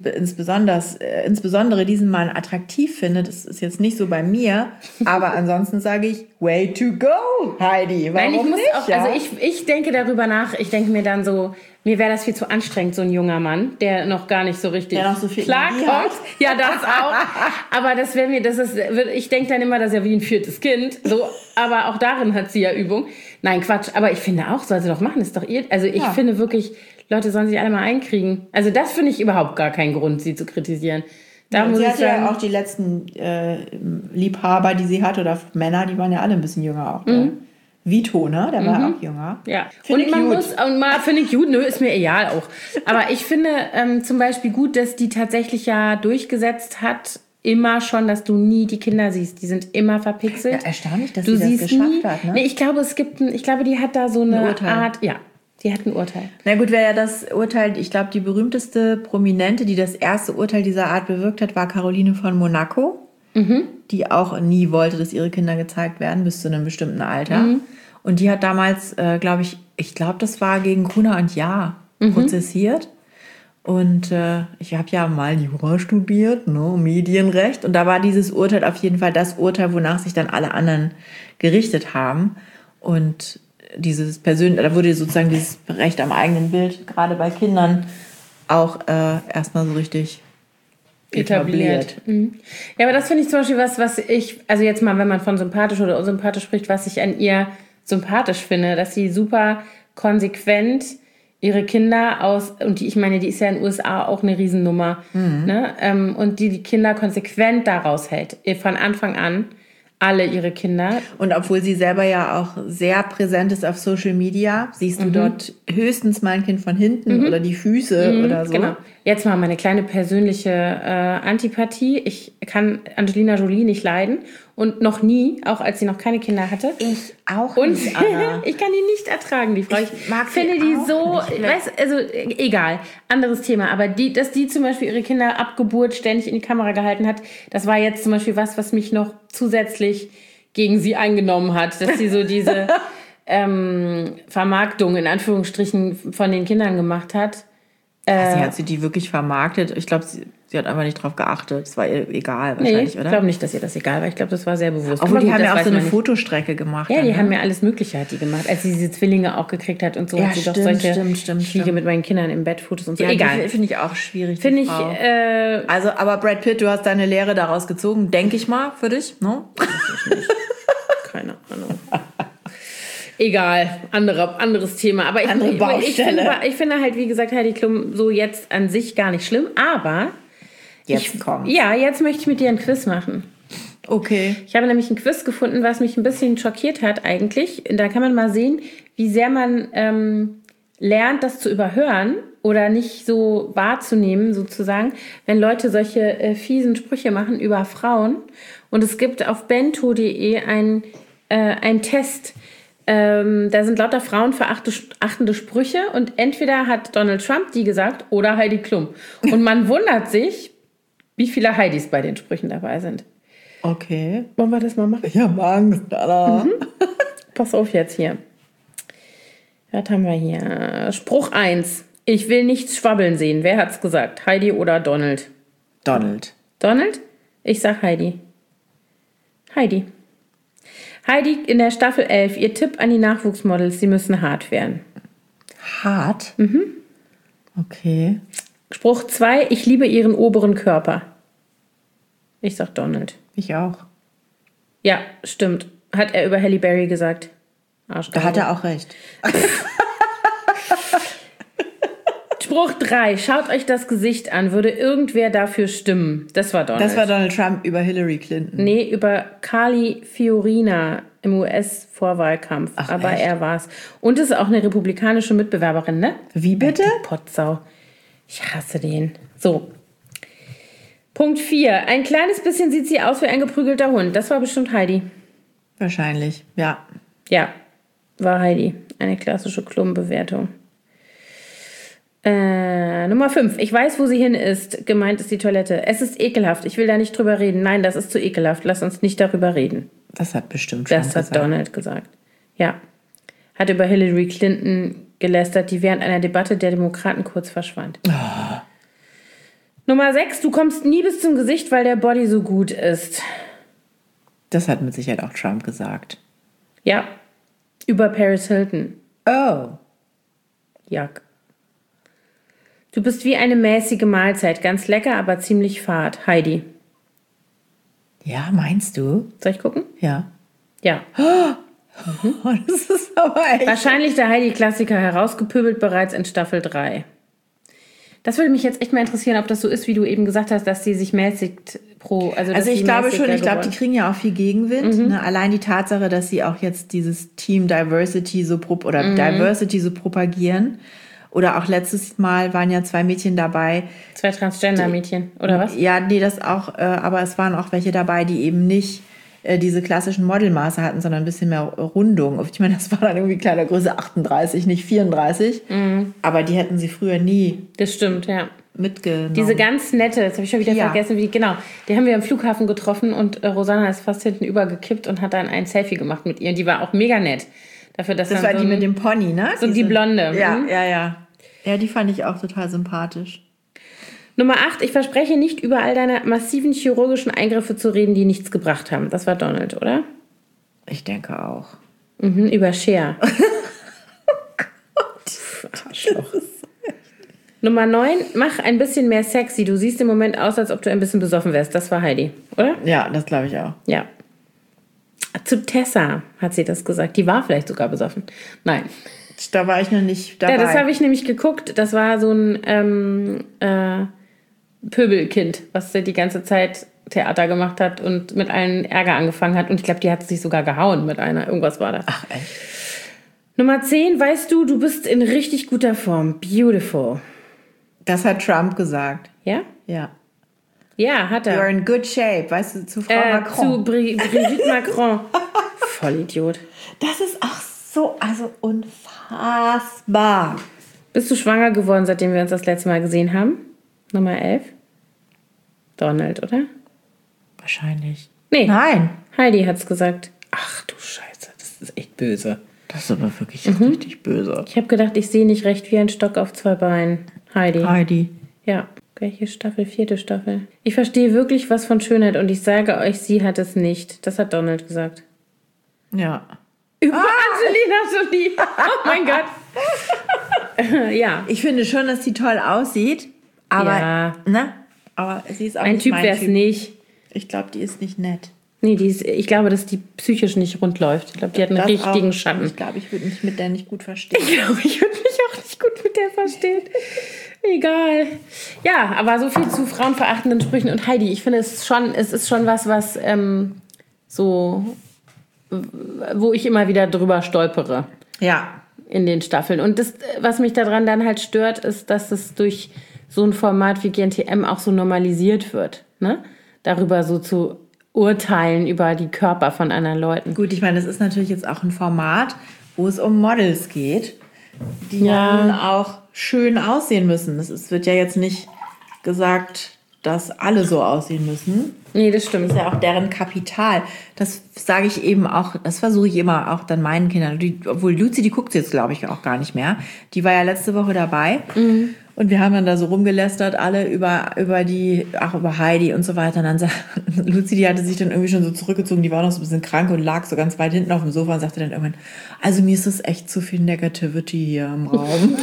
insbesondere diesen Mann attraktiv findet. Das ist jetzt nicht so bei mir. Aber ansonsten sage ich, way to go, Heidi. Warum Nein, ich muss nicht? auch, Ja? also ich denke darüber nach, ich denke mir dann so, mir wäre das viel zu anstrengend, so ein junger Mann, der noch gar nicht so richtig Der noch so viel Energie klarkommt. hat. Ja, das auch. Aber das wäre mir, ich denke dann immer, das ist ja wie ein viertes Kind. So, aber auch darin hat sie ja Übung. Nein, Quatsch. Aber ich finde auch, soll sie doch machen, ist doch ihr. Also ich finde wirklich, Leute sollen sich alle mal einkriegen. Also das finde ich überhaupt gar keinen Grund, sie zu kritisieren. Da muss Sie ich hatte sagen, ja auch die letzten Liebhaber, die sie hatte, oder Männer, die waren ja alle ein bisschen jünger auch. Ne? Vito, ne? Der war auch jünger. ja. Finde Und ich man gut. muss, und mal finde ich gut, nö, ist mir egal auch. Aber ich finde zum Beispiel gut, dass die tatsächlich ja durchgesetzt hat, immer schon, dass du nie die Kinder siehst. Die sind immer verpixelt. Ja, erstaunlich, dass Du sie das siehst geschafft nie. hat, ne? Nee, ich glaube, die hat da so eine Urteil. Art, ja, die hat ein Urteil. Na gut, wer ja das Urteil, ich glaube, die berühmteste Prominente, die das erste Urteil dieser Art bewirkt hat, war Caroline von Monaco, die auch nie wollte, dass ihre Kinder gezeigt werden, bis zu einem bestimmten Alter. Und die hat damals, glaube ich glaube, das war gegen Gruner und Jahr prozessiert. Und ich habe ja mal Jura studiert, ne, Medienrecht. Und da war dieses Urteil auf jeden Fall das Urteil, wonach sich dann alle anderen gerichtet haben. Und da wurde sozusagen dieses Recht am eigenen Bild, gerade bei Kindern, auch erstmal so richtig etabliert. Ja, aber das finde ich zum Beispiel was ich, also jetzt mal, wenn man von sympathisch oder unsympathisch spricht, was ich an ihr sympathisch finde, dass sie super konsequent ihre Kinder ich meine, die ist ja in den USA auch eine Riesennummer, ne? Und die Kinder konsequent daraus hält, von Anfang an, alle ihre Kinder. Und obwohl sie selber ja auch sehr präsent ist auf Social Media, siehst du dort höchstens mal ein Kind von hinten oder die Füße oder so. Genau. Jetzt mal meine kleine persönliche Antipathie. Ich kann Angelina Jolie nicht leiden und noch nie, auch als sie noch keine Kinder hatte. Ich auch Und nicht, Anna. ich kann die nicht ertragen, die Frau. Ich mag sie finde die auch so, nicht. also egal, anderes Thema. Aber dass die zum Beispiel ihre Kinder ab Geburt ständig in die Kamera gehalten hat, das war jetzt zum Beispiel was mich noch zusätzlich gegen sie eingenommen hat, dass sie so diese Vermarktung in Anführungsstrichen von den Kindern gemacht hat. Hat sie die wirklich vermarktet? Ich glaube, sie hat einfach nicht drauf geachtet. Es war ihr egal wahrscheinlich, Ich oder? glaube nicht, dass ihr das egal war. Ich glaube, das war sehr bewusst. Obwohl, Aber die gut, haben das ja auch weiß so eine man nicht. Fotostrecke gemacht. Ja, dann, die ne? haben ja alles Mögliche hat die gemacht. Als sie diese Zwillinge auch gekriegt hat und so, Ja, hat sie doch stimmt, solche stimmt. ich liege mit meinen Kindern im Bett Fotos und so. Ja, Egal. die finde ich auch schwierig. Finde die ich, Frau. Also, aber Brad Pitt, du hast deine Lehre daraus gezogen, denke ich mal, für dich, ne? keine Ahnung. Egal, anderes Thema. Aber Andere Baustelle. ich finde halt, wie gesagt, Heidi Klum so jetzt an sich gar nicht schlimm. Aber Jetzt kommt's. Ja, jetzt möchte ich mit dir ein Quiz machen. Okay. Ich habe nämlich ein Quiz gefunden, was mich ein bisschen schockiert hat eigentlich. Da kann man mal sehen, wie sehr man lernt, das zu überhören oder nicht so wahrzunehmen, sozusagen, wenn Leute solche fiesen Sprüche machen über Frauen. Und es gibt auf bento.de einen Test. Da sind lauter frauenverachtende Sprüche und entweder hat Donald Trump die gesagt oder Heidi Klum. Und man wundert sich, wie viele Heidis bei den Sprüchen dabei sind. Okay. Wollen wir das mal machen? Ich habe Angst, Alter. Pass auf jetzt hier. Was haben wir hier? Spruch 1. Ich will nichts schwabbeln sehen. Wer hat's gesagt? Heidi oder Donald? Donald. Donald? Ich sag Heidi. Heidi. Heidi in der Staffel 11. Ihr Tipp an die Nachwuchsmodels, sie müssen hart werden. Hart? Okay. Spruch 2. Ich liebe ihren oberen Körper. Ich sag Donald. Ich auch. Ja, stimmt. Hat er über Halle Berry gesagt. Da hat er auch recht. Spruch 3. Schaut euch das Gesicht an. Würde irgendwer dafür stimmen? Das war Donald. Das war Donald Trump über Hillary Clinton. Nee, über Carly Fiorina im US-Vorwahlkampf. Ach, aber echt? er war's. Und es ist auch eine republikanische Mitbewerberin, ne? Wie bitte? Die Potsau. Ich hasse den. So. Punkt 4. Ein kleines bisschen sieht sie aus wie ein geprügelter Hund. Das war bestimmt Heidi. Wahrscheinlich, ja. Ja, war Heidi. Eine klassische Klumpenbewertung. Nummer 5. Ich weiß, wo sie hin ist. Gemeint ist die Toilette. Es ist ekelhaft. Ich will da nicht drüber reden. Nein, das ist zu ekelhaft. Lass uns nicht darüber reden. Das hat bestimmt schon gesagt. Das hat Donald gesagt. Ja. Hat über Hillary Clinton gelästert, die während einer Debatte der Demokraten kurz verschwand. Oh. Nummer 6. Du kommst nie bis zum Gesicht, weil der Body so gut ist. Das hat mit Sicherheit auch Trump gesagt. Ja. Über Paris Hilton. Oh. Jack. Du bist wie eine mäßige Mahlzeit. Ganz lecker, aber ziemlich fad. Heidi. Ja, meinst du? Soll ich gucken? Ja. Ja. Oh, das ist aber echt... Wahrscheinlich der Heidi-Klassiker, herausgepöbelt bereits in Staffel 3. Das würde mich jetzt echt mal interessieren, ob das so ist, wie du eben gesagt hast, dass sie sich mäßigt Also ich glaube schon, die kriegen ja auch viel Gegenwind. Ne? Allein die Tatsache, dass sie auch jetzt dieses Team Diversity so Diversity so propagieren. Oder auch letztes Mal waren ja 2 Mädchen dabei. 2 Transgender-Mädchen, oder was? Ja, nee, das auch. Aber es waren auch welche dabei, die eben nicht diese klassischen Modelmaße hatten, sondern ein bisschen mehr Rundung. Ich meine, das war dann irgendwie Kleidergröße 38, nicht 34. Aber die hätten sie früher nie. Das stimmt, ja. Mitgenommen. Diese ganz nette, das habe ich schon wieder vergessen, die haben wir am Flughafen getroffen und Rosanna ist fast hinten übergekippt und hat dann ein Selfie gemacht mit ihr. Und die war auch mega nett. Dafür, dass das war die mit dem Pony, ne? So die Blonde. Ja. Ja, die fand ich auch total sympathisch. Nummer 8. Ich verspreche nicht, über all deine massiven chirurgischen Eingriffe zu reden, die nichts gebracht haben. Das war Donald, oder? Ich denke auch. Über Cher. Oh Gott. Arschloch. Nummer 9. Mach ein bisschen mehr sexy. Du siehst im Moment aus, als ob du ein bisschen besoffen wärst. Das war Heidi, oder? Ja, das glaube ich auch. Ja. Zu Tessa hat sie das gesagt. Die war vielleicht sogar besoffen. Nein. Da war ich noch nicht dabei. Ja, das habe ich nämlich geguckt. Das war so ein Pöbelkind, was die ganze Zeit Theater gemacht hat und mit allen Ärger angefangen hat. Und ich glaube, die hat sich sogar gehauen mit einer. Irgendwas war da. Ach, echt? Nummer 10. Weißt du, du bist in richtig guter Form. Beautiful. Das hat Trump gesagt. Ja? Ja. Ja, hat er. You're in good shape. Weißt du, zu Frau Macron. Zu Brigitte Macron. Vollidiot. Das ist auch so, also unfassbar. Bist du schwanger geworden, seitdem wir uns das letzte Mal gesehen haben? Nummer 11. Donald, oder? Wahrscheinlich. Nee. Nein. Heidi hat's gesagt. Ach du Scheiße, das ist echt böse. Das ist aber wirklich richtig böse. Ich habe gedacht, ich sehe nicht recht wie ein Stock auf 2 Beinen. Heidi. Ja. Welche Staffel? 4. Staffel. Ich verstehe wirklich was von Schönheit und ich sage euch, sie hat es nicht. Das hat Donald gesagt. Ja. Über Angelina Jolie. Oh mein Gott. Ja. Ich finde schon, dass sie toll aussieht. Aber, aber sie ist auch ein nicht Typ mein wär's Typ. nicht. Ich glaube, die ist nicht nett. Nee, ich glaube, dass die psychisch nicht rund läuft. Ich glaube, die hat einen richtigen Schatten. Ich glaube, ich würde mich mit der nicht gut verstehen. Ich glaube, ich würde mich auch nicht gut mit der verstehen. Egal. Ja, aber so viel zu frauenverachtenden Sprüchen. Und Heidi, ich finde, es ist schon was so, wo ich immer wieder drüber stolpere. Ja. In den Staffeln. Und das, was mich daran dann halt stört, ist, dass es durch so ein Format wie GNTM auch so normalisiert wird. Ne? Darüber so zu urteilen über die Körper von anderen Leuten. Gut, ich meine, das ist natürlich jetzt auch ein Format, wo es um Models geht, die dann auch schön aussehen müssen. Es wird ja jetzt nicht gesagt, dass alle so aussehen müssen. Nee, das stimmt. Das ist ja auch deren Kapital. Das sage ich eben auch, das versuche ich immer auch dann meinen Kindern. Obwohl Luzi, die guckt jetzt, glaube ich, auch gar nicht mehr. Die war ja letzte Woche dabei. Mhm. Und wir haben dann da so rumgelästert, alle über Heidi und so weiter. Und dann sagt Luzi, die hatte sich dann irgendwie schon so zurückgezogen, die war noch so ein bisschen krank und lag so ganz weit hinten auf dem Sofa und sagte dann irgendwann, also mir ist das echt zu viel Negativity hier im Raum.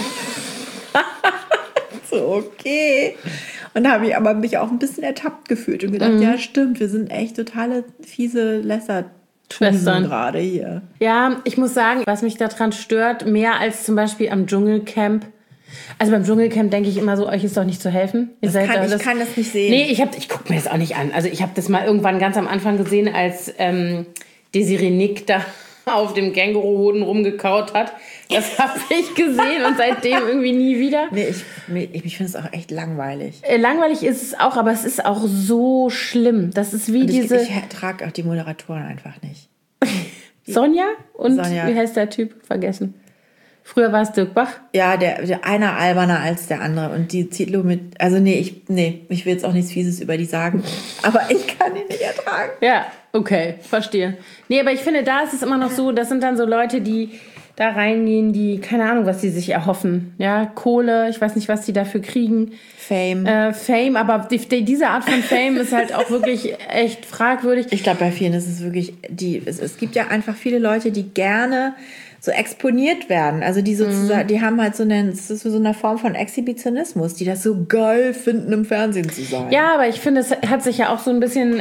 So, okay. Und da habe ich aber mich auch ein bisschen ertappt gefühlt und gedacht, ja stimmt, wir sind echt totale fiese Lästerschwestern gerade hier. Ja, ich muss sagen, was mich daran stört, mehr als zum Beispiel am Dschungelcamp. Also beim Dschungelcamp denke ich immer so, euch ist doch nicht zu helfen. Ich kann das nicht sehen. Nee, ich gucke mir das auch nicht an. Also ich habe das mal irgendwann ganz am Anfang gesehen, als Desiree Nick da auf dem Känguruhoden rumgekaut hat. Das habe ich gesehen und seitdem irgendwie nie wieder. Nee, ich finde es auch echt langweilig. Langweilig ist es auch, aber es ist auch so schlimm. Das ist wie ich trage auch die Moderatoren einfach nicht. Sonja und Sonja. wie heißt der Typ? Vergessen. Früher war es Dirk Bach. Ja, der einer alberner als der andere. Und die Zitlo mit... Also ich will jetzt auch nichts Fieses über die sagen. Aber ich kann die nicht ertragen. Ja, okay, verstehe. Nee, aber ich finde, da ist es immer noch so, das sind dann so Leute, die da reingehen, die, keine Ahnung, was sie sich erhoffen. Ja, Kohle, ich weiß nicht, was die dafür kriegen. Fame. Fame, aber diese Art von Fame ist halt auch wirklich echt fragwürdig. Ich glaube, bei vielen ist es wirklich... Es gibt ja einfach viele Leute, die gerne so exponiert werden. Also die sozusagen, die haben halt es ist so eine Form von Exhibitionismus, die das so geil finden, im Fernsehen zu sein. Ja, aber ich finde, es hat sich ja auch so ein bisschen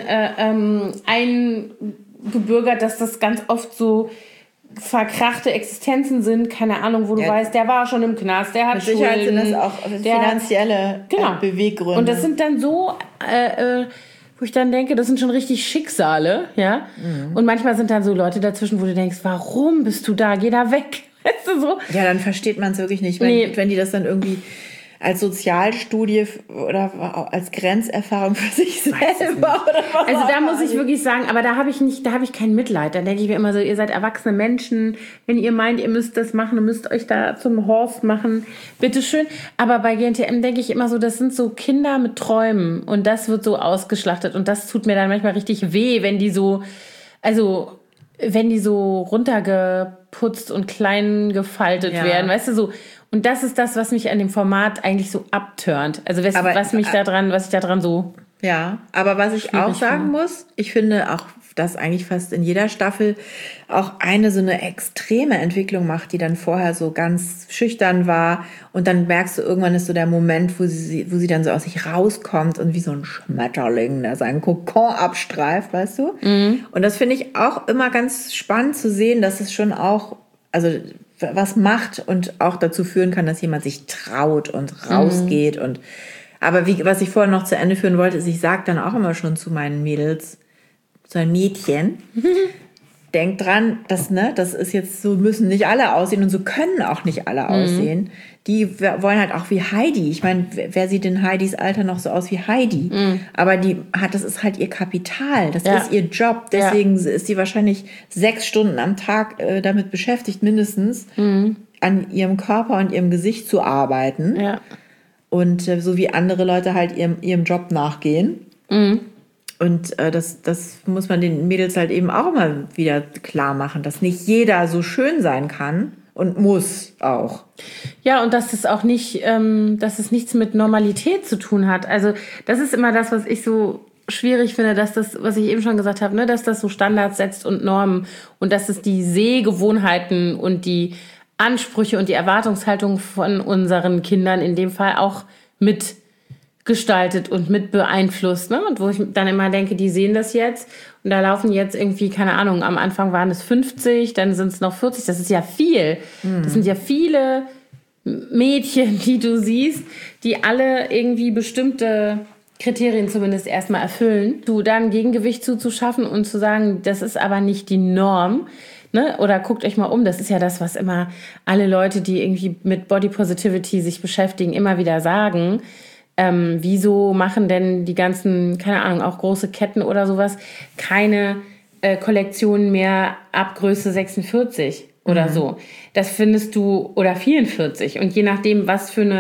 eingebürgert, dass das ganz oft so verkrachte Existenzen sind, keine Ahnung, wo du weißt, der war schon im Knast, der hat mit Sicherheit Schulden, sind das auch finanzielle Beweggründe. Und das sind dann so, wo ich dann denke, das sind schon richtig Schicksale, ja. Mhm. Und manchmal sind dann so Leute dazwischen, wo du denkst, warum bist du da? Geh da weg. Weißt du so? Ja, dann versteht man es wirklich nicht, wenn die das dann irgendwie als Sozialstudie oder als Grenzerfahrung für sich selber oder was. Also da muss ich wirklich sagen, aber da habe ich kein Mitleid. Dann denke ich mir immer so, ihr seid erwachsene Menschen, wenn ihr meint, ihr müsst das machen und müsst euch da zum Horst machen, bitteschön. Aber bei GNTM denke ich immer so, das sind so Kinder mit Träumen und das wird so ausgeschlachtet und das tut mir dann manchmal richtig weh, wenn die so runtergeputzt und klein gefaltet werden, weißt du, so. Und das ist das, was mich an dem Format eigentlich so abturnt. Also was ich da dran so... Ja, aber was ich auch sagen muss, ich finde auch, dass eigentlich fast in jeder Staffel auch so eine extreme Entwicklung macht, die dann vorher so ganz schüchtern war und dann merkst du, irgendwann ist so der Moment, wo sie dann so aus sich rauskommt und wie so ein Schmetterling, der seinen Kokon abstreift, weißt du? Mhm. Und das finde ich auch immer ganz spannend zu sehen, dass es schon auch, also was macht und auch dazu führen kann, dass jemand sich traut und rausgeht. Aber was ich vorher noch zu Ende führen wollte, ist, ich sage dann auch immer schon zu meinen Mädels, zu einem Mädchen, denkt dran, das ist jetzt, so müssen nicht alle aussehen und so können auch nicht alle aussehen. Die wollen halt auch wie Heidi. Ich meine, wer sieht in Heidis Alter noch so aus wie Heidi? Aber das ist halt ihr Kapital, das ist ihr Job. Deswegen ist sie wahrscheinlich 6 Stunden am Tag damit beschäftigt, mindestens an ihrem Körper und ihrem Gesicht zu arbeiten. Ja. Und so wie andere Leute halt ihrem Job nachgehen. Und das muss man den Mädels halt eben auch immer wieder klar machen, dass nicht jeder so schön sein kann und muss auch. Ja, und dass es auch nicht, dass es nichts mit Normalität zu tun hat. Also das ist immer das, was ich so schwierig finde, dass das, was ich eben schon gesagt habe, ne, dass das so Standards setzt und Normen und dass es die Sehgewohnheiten und die Ansprüche und die Erwartungshaltung von unseren Kindern in dem Fall auch mitgestaltet und mit beeinflusst. Ne? Und wo ich dann immer denke, die sehen das jetzt und da laufen jetzt irgendwie, keine Ahnung, am Anfang waren es 50, dann sind es noch 40, das ist ja viel. Das sind ja viele Mädchen, die du siehst, die alle irgendwie bestimmte Kriterien zumindest erstmal erfüllen. Du dann Gegengewicht zuzuschaffen und zu sagen, das ist aber nicht die Norm. Ne? Oder guckt euch mal um, das ist ja das, was immer alle Leute, die irgendwie mit Body Positivity sich beschäftigen, immer wieder sagen. Wieso machen denn die ganzen, keine Ahnung, auch große Ketten oder sowas, keine Kollektionen mehr ab Größe 46 oder so? Das findest du, oder 44. Und je nachdem, was für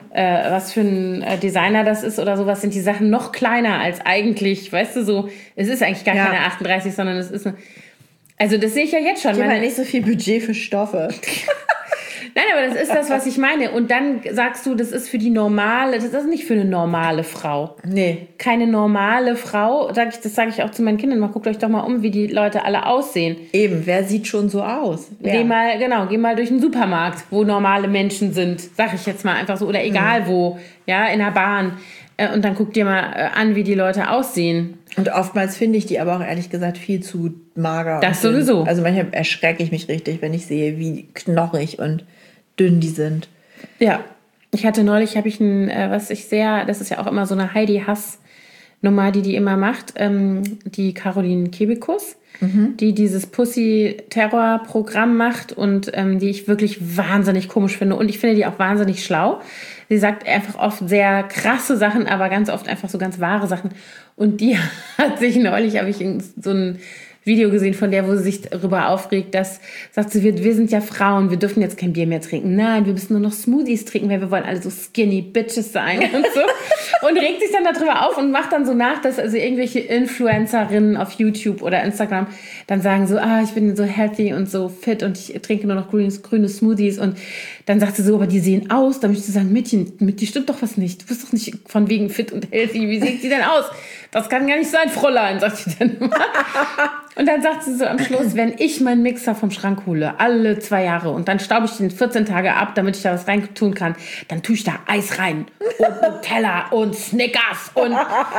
ein Designer das ist oder sowas, sind die Sachen noch kleiner als eigentlich, weißt du, so, es ist eigentlich gar keine 38, sondern es ist eine... Also das sehe ich ja jetzt schon. Ich habe nicht so viel Budget für Stoffe. Nein, aber das ist das, was ich meine. Und dann sagst du, das ist für die normale, das ist nicht für eine normale Frau. Nee. Keine normale Frau, das sage ich auch zu meinen Kindern, mal guckt euch doch mal um, wie die Leute alle aussehen. Eben, wer sieht schon so aus? Geh mal durch den Supermarkt, wo normale Menschen sind, sag ich jetzt mal einfach so, oder egal wo, ja, in der Bahn. Und dann guck dir mal an, wie die Leute aussehen. Und oftmals finde ich die aber auch ehrlich gesagt viel zu mager. Das sowieso. Also manchmal erschrecke ich mich richtig, wenn ich sehe, wie knochig und dünn die sind. Ja, neulich habe ich das ist ja auch immer so eine Heidi-Hass-Nummer, die immer macht, die Caroline Kebekus, die dieses Pussy-Terror-Programm macht und die ich wirklich wahnsinnig komisch finde. Und ich finde die auch wahnsinnig schlau. Sie sagt einfach oft sehr krasse Sachen, aber ganz oft einfach so ganz wahre Sachen. Und die hat sich neulich, habe ich so ein Video gesehen von der, wo sie sich darüber aufregt, dass, sagt sie, wir sind ja Frauen, wir dürfen jetzt kein Bier mehr trinken. Nein, wir müssen nur noch Smoothies trinken, weil wir wollen alle so skinny Bitches sein und so. Und regt sich dann darüber auf und macht dann so nach, dass also irgendwelche Influencerinnen auf YouTube oder Instagram dann sagen so, ich bin so healthy und so fit und ich trinke nur noch grüne Smoothies. Und dann sagt sie so, aber die sehen aus. Da möchte ich sagen, Mädchen, mit dir stimmt doch was nicht. Du bist doch nicht von wegen fit und healthy. Wie sieht sie denn aus? Das kann gar nicht sein, Fräulein, sagt sie dann immer. Und dann sagt sie so am Schluss, wenn ich meinen Mixer vom Schrank hole, alle 2 Jahre, und dann staube ich den 14 Tage ab, damit ich da was rein tun kann, dann tue ich da Eis rein und Nutella und Snickers und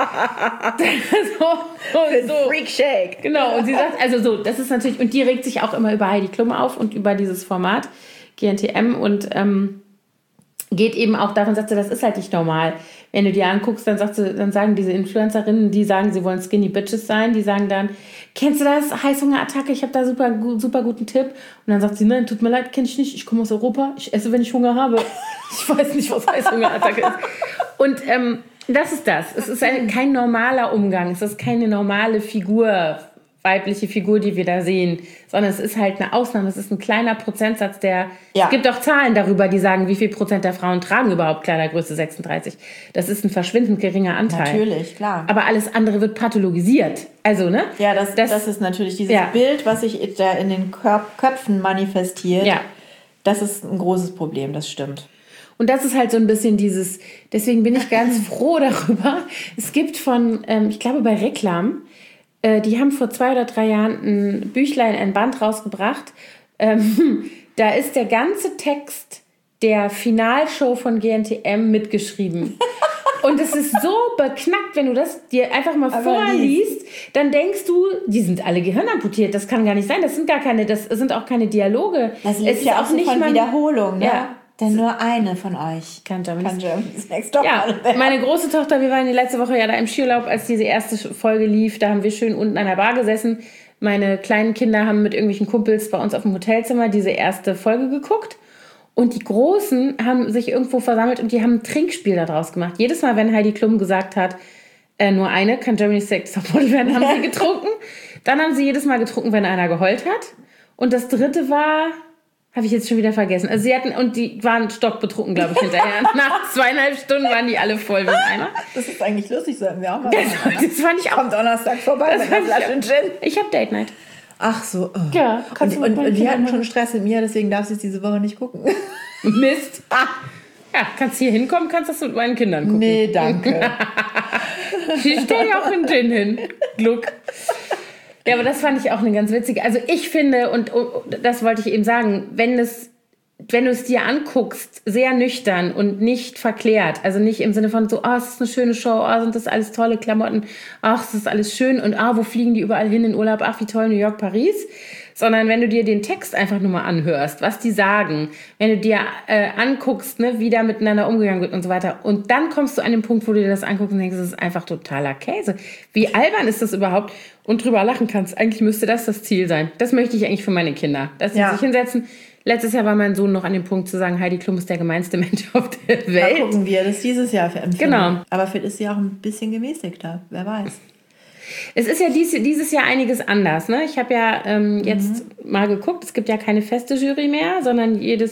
so. Freakshake. Genau, und sie sagt, also so, das ist natürlich, und die regt sich auch immer über Heidi Klum auf und über dieses Format GNTM und geht eben auch davon, sagt sie, das ist halt nicht normal. Wenn du dir anguckst, dann sagen diese Influencerinnen, die sagen, sie wollen Skinny Bitches sein, die sagen dann, kennst du das? Heißhungerattacke, ich habe da super guten Tipp. Und dann sagt sie, nein, tut mir leid, kenne ich nicht, ich komme aus Europa, ich esse, wenn ich Hunger habe. Ich weiß nicht, was Heißhungerattacke ist. Und das ist das. Es ist kein normaler Umgang, es ist keine normale weibliche Figur, die wir da sehen, sondern es ist halt eine Ausnahme, es ist ein kleiner Prozentsatz Es gibt auch Zahlen darüber, die sagen, wie viel Prozent der Frauen tragen überhaupt Kleidergröße 36. Das ist ein verschwindend geringer Anteil. Natürlich, klar. Aber alles andere wird pathologisiert. Also, ne? Ja, das ist natürlich dieses Bild, was sich da in den Köpfen manifestiert. Ja. Das ist ein großes Problem, das stimmt. Und das ist halt so ein bisschen deswegen bin ich ganz froh darüber. Es gibt ich glaube bei Reklam, die haben vor 2 oder 3 Jahren ein Büchlein, ein Band rausgebracht. Da ist der ganze Text der Finalshow von GNTM mitgeschrieben. Und es ist so beknackt, wenn du das dir einfach mal vorliest, dann denkst du, die sind alle gehirnamputiert. Das kann gar nicht sein. Das sind auch keine Dialoge. Das ist ja auch nicht von Wiederholung, ne? Ja. Denn nur eine von euch kann Germany's Next Top. Ja, meine große Tochter, wir waren die letzte Woche ja da im Skiurlaub, als diese erste Folge lief. Da haben wir schön unten an der Bar gesessen. Meine kleinen Kinder haben mit irgendwelchen Kumpels bei uns auf dem Hotelzimmer diese erste Folge geguckt. Und die Großen haben sich irgendwo versammelt und die haben ein Trinkspiel daraus gemacht. Jedes Mal, wenn Heidi Klum gesagt hat, nur eine kann Germany's Next Topmodel werden, haben sie getrunken. Dann haben sie jedes Mal getrunken, wenn einer geheult hat. Und das dritte war... Habe ich jetzt schon wieder vergessen. Also die waren stockbetrunken, glaube ich, hinterher. Nach 2,5 Stunden waren die alle voll wie Eimer. Das ist eigentlich lustig, sollten wir auch mal machen. Das fand ich auch. Kommt Donnerstag vorbei mit einer Flasche Gin. Ich habe Date Night. Ach so. Oh. Ja, und die hatten schon Stress mit mir, deswegen darf sie es diese Woche nicht gucken. Mist. Ja, kannst hier hinkommen, kannst das mit meinen Kindern gucken. Nee, danke. Ich stelle auch einen Gin hin. Gluck. Ja, aber das fand ich auch eine ganz witzige. Also ich finde, und das wollte ich eben sagen, wenn du es dir anguckst, sehr nüchtern und nicht verklärt, also nicht im Sinne von so, es ist eine schöne Show, sind das alles tolle Klamotten, es ist alles schön und wo fliegen die überall hin in Urlaub, wie toll, New York, Paris, sondern wenn du dir den Text einfach nur mal anhörst, was die sagen, wenn du dir anguckst, ne, wie da miteinander umgegangen wird und so weiter, und dann kommst du an den Punkt, wo du dir das anguckst und denkst, das ist einfach totaler Käse. Wie albern ist das überhaupt? Und drüber lachen kannst. Eigentlich müsste das Ziel sein. Das möchte ich eigentlich für meine Kinder. Dass sie sich hinsetzen. Letztes Jahr war mein Sohn noch an dem Punkt zu sagen, Heidi Klum ist der gemeinste Mensch auf der Welt. Mal gucken, wie er das dieses Jahr empfindet. Genau. Aber vielleicht ist sie auch ein bisschen gemäßigter. Wer weiß. Es ist ja dieses Jahr einiges anders. Ne? Ich habe ja jetzt mal geguckt, es gibt ja keine feste Jury mehr, sondern jede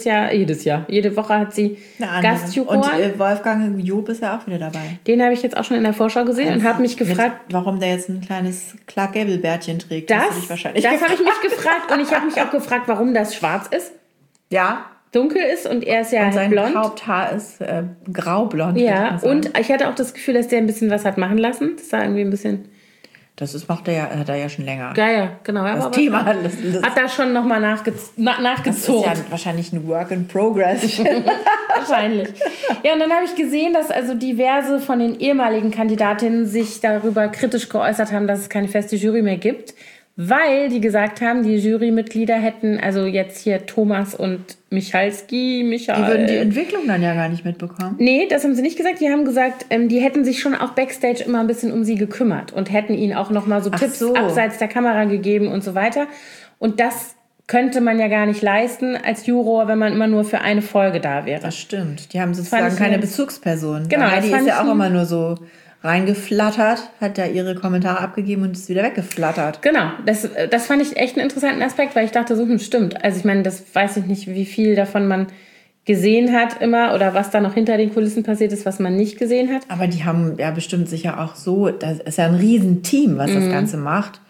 Woche hat sie Gastjuroren. Und Wolfgang Job ist ja auch wieder dabei. Den habe ich jetzt auch schon in der Vorschau gesehen und habe mich gefragt, warum der jetzt ein kleines Clark Gable-Bärtchen trägt. Das habe ich mich gefragt und ich habe mich auch gefragt, warum das schwarz ist. Ja. Dunkel ist und er ist ja und sein blond. Haupthaar ist graublond. Ja, und ich hatte auch das Gefühl, dass der ein bisschen was hat machen lassen. Das war irgendwie ein bisschen... hat er ja schon länger. Ja, genau. Das Thema hat da schon nochmal nachgezogen. Das ist ja wahrscheinlich ein Work in Progress. Wahrscheinlich. Ja, und dann habe ich gesehen, dass also diverse von den ehemaligen Kandidatinnen sich darüber kritisch geäußert haben, dass es keine feste Jury mehr gibt, weil die gesagt haben, die Jurymitglieder hätten, also jetzt hier Thomas und Michael. Die würden die Entwicklung dann ja gar nicht mitbekommen. Nee, das haben sie nicht gesagt. Die haben gesagt, die hätten sich schon auch Backstage immer ein bisschen um sie gekümmert und hätten ihnen auch nochmal so Tipps abseits der Kamera gegeben und so weiter. Und das könnte man ja gar nicht leisten als Juror, wenn man immer nur für eine Folge da wäre. Das stimmt. Die haben sozusagen keine Bezugsperson. Genau. Die ist ja auch immer nur so reingeflattert, hat da ihre Kommentare abgegeben und ist wieder weggeflattert. Genau, das fand ich echt einen interessanten Aspekt, weil ich dachte, so, stimmt. Also ich meine, das weiß ich nicht, wie viel davon man gesehen hat immer oder was da noch hinter den Kulissen passiert ist, was man nicht gesehen hat. Aber die haben ja bestimmt sicher auch so, das ist ja ein Riesenteam, was das Ganze macht.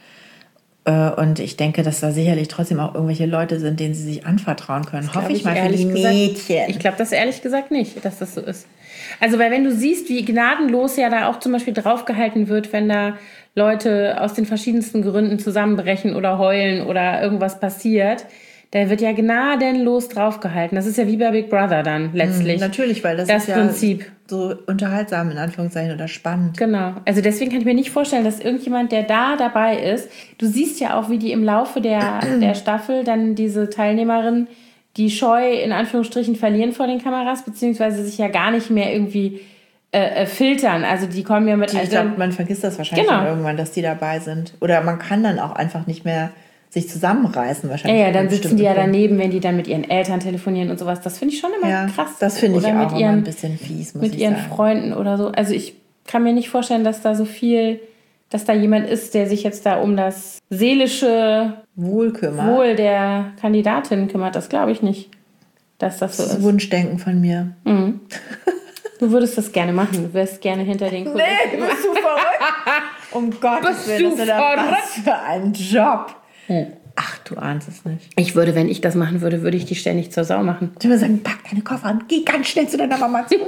Und ich denke, dass da sicherlich trotzdem auch irgendwelche Leute sind, denen sie sich anvertrauen können. Hoffe ich mal für die Mädchen. Ich glaube das ehrlich gesagt nicht, dass das so ist. Also, weil wenn du siehst, wie gnadenlos ja da auch zum Beispiel draufgehalten wird, wenn da Leute aus den verschiedensten Gründen zusammenbrechen oder heulen oder irgendwas passiert, da wird ja gnadenlos draufgehalten. Das ist ja wie bei Big Brother dann letztlich. Natürlich, weil das ist Prinzip. Ja so unterhaltsam in Anführungszeichen oder spannend. Genau. Also deswegen kann ich mir nicht vorstellen, dass irgendjemand, der da dabei ist, du siehst ja auch, wie die im Laufe der Staffel dann diese Teilnehmerinnen die Scheu in Anführungsstrichen verlieren vor den Kameras, beziehungsweise sich ja gar nicht mehr irgendwie filtern. Also die kommen ja mit... Ich glaube, man vergisst das wahrscheinlich dann irgendwann, dass die dabei sind. Oder man kann dann auch einfach nicht mehr sich zusammenreißen wahrscheinlich. Ja, dann sitzen die ja daneben, wenn die dann mit ihren Eltern telefonieren und sowas. Das finde ich schon immer krass. Das finde ich auch immer ein bisschen fies, muss ich sagen. Mit ihren Freunden oder so. Also ich kann mir nicht vorstellen, dass da so viel, dass da jemand ist, der sich jetzt da um das seelische Wohl der Kandidatin kümmert. Das glaube ich nicht, dass das so ist. Das ist Wunschdenken von mir. Mhm. Du würdest das gerne machen. Du wärst gerne hinter den Kulissen. Nee, bist du verrückt? Um Gottes Willen, das ist was für ein Job. Ach, du ahnst es nicht. Ich würde, wenn ich das machen würde, würde ich die ständig zur Sau machen. Ich würde sagen, pack deine Koffer an, geh ganz schnell zu deiner Mama zu.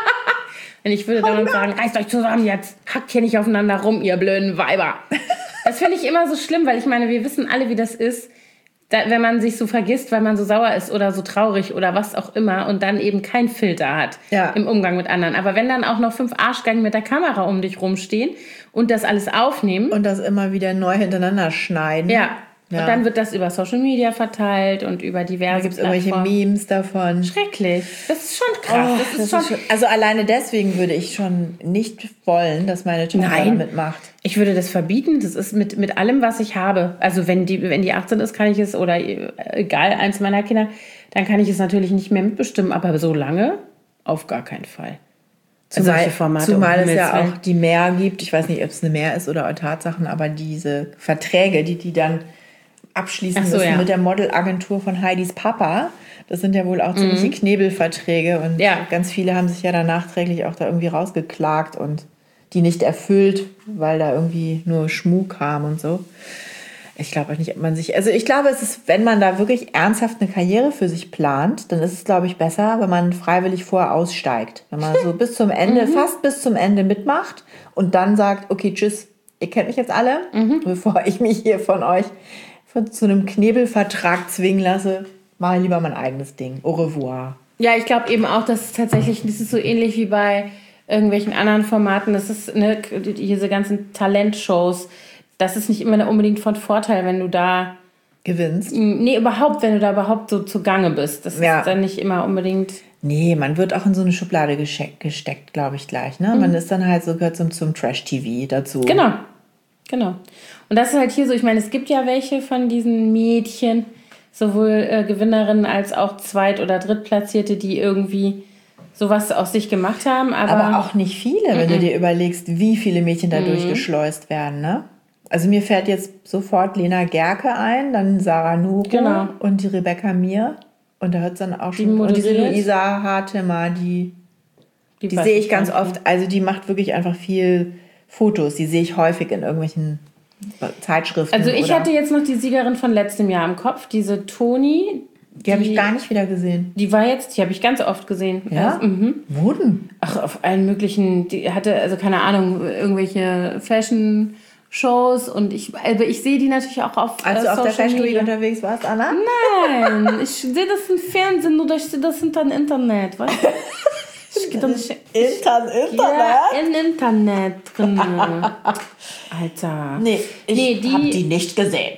Und ich würde dann sagen, reißt euch zusammen jetzt, hackt hier nicht aufeinander rum, ihr blöden Weiber. Das finde ich immer so schlimm, weil ich meine, wir wissen alle, wie das ist, wenn man sich so vergisst, weil man so sauer ist oder so traurig oder was auch immer und dann eben kein Filter hat im Umgang mit anderen. Aber wenn dann auch noch 5 Arschgeigen mit der Kamera um dich rumstehen und das alles aufnehmen. Und das immer wieder neu hintereinander schneiden. Ja. Und dann wird das über Social Media verteilt und über diverse Plattformen. Da gibt es irgendwelche Memes davon. Schrecklich. Das ist schon krass. Das ist schon, also alleine deswegen würde ich schon nicht wollen, dass meine Tochter da mitmacht. Ich würde das verbieten. Das ist mit allem, was ich habe. Also wenn die 18 ist, kann ich es, oder egal, eins meiner Kinder, dann kann ich es natürlich nicht mehr mitbestimmen. Aber so lange auf gar keinen Fall. Zumal es ja auch die Mehr gibt. Ich weiß nicht, ob es eine Mehr ist oder Tatsachen, aber diese Verträge, die dann abschließen müssen mit der Modelagentur von Heidis Papa. Das sind ja wohl auch ziemliche Knebelverträge und ganz viele haben sich ja dann nachträglich auch da irgendwie rausgeklagt und die nicht erfüllt, weil da irgendwie nur Schmuh kam und so. Ich glaube auch nicht, ob man sich... Also ich glaube, es ist, wenn man da wirklich ernsthaft eine Karriere für sich plant, dann ist es, glaube ich, besser, wenn man freiwillig vorher aussteigt. Wenn man so bis zum Ende, fast bis zum Ende mitmacht und dann sagt, okay, tschüss, ihr kennt mich jetzt alle, bevor ich mich hier von euch zu einem Knebelvertrag zwingen lasse, mache ich lieber mein eigenes Ding. Au revoir. Ja, ich glaube eben auch, dass es tatsächlich, das ist so ähnlich wie bei irgendwelchen anderen Formaten, das ist diese ganzen Talentshows, das ist nicht immer unbedingt von Vorteil, wenn du da gewinnst. Nee, überhaupt, wenn du da überhaupt so zugange bist. Das ist dann nicht immer unbedingt... Nee, man wird auch in so eine Schublade gesteckt, glaube ich, gleich. Ne? Man ist dann halt so, gehört zum Trash-TV dazu. Genau. Und das ist halt hier so, ich meine, es gibt ja welche von diesen Mädchen, sowohl Gewinnerinnen als auch Zweit- oder Drittplatzierte, die irgendwie sowas aus sich gemacht haben. Aber auch nicht viele, wenn du dir überlegst, wie viele Mädchen da durchgeschleust werden, ne? Also mir fällt jetzt sofort Lena Gerke ein, dann Sarah Nuro und die Rebecca Mir. Und da hört es dann auch schon... Und diese Luisa Hartimer, die sehe ich ganz oft. Also die macht wirklich einfach viel Fotos. Die sehe ich häufig in irgendwelchen Zeitschriften. Also ich hatte jetzt noch die Siegerin von letztem Jahr im Kopf, diese Toni. Die habe ich gar nicht wieder gesehen. Die habe ich ganz oft gesehen. Ja? Wo denn? Ach, auf allen möglichen, die hatte, also keine Ahnung, irgendwelche Fashion-Shows und ich sehe die natürlich auch auf Als du auf der Fashion Week unterwegs warst, Anna? Nein, ich sehe das im Fernsehen oder ich sehe das hinter dem Internet, weißt du? Internet? Ja, im Internet drin. Alter. Nee, ich habe die nicht gesehen.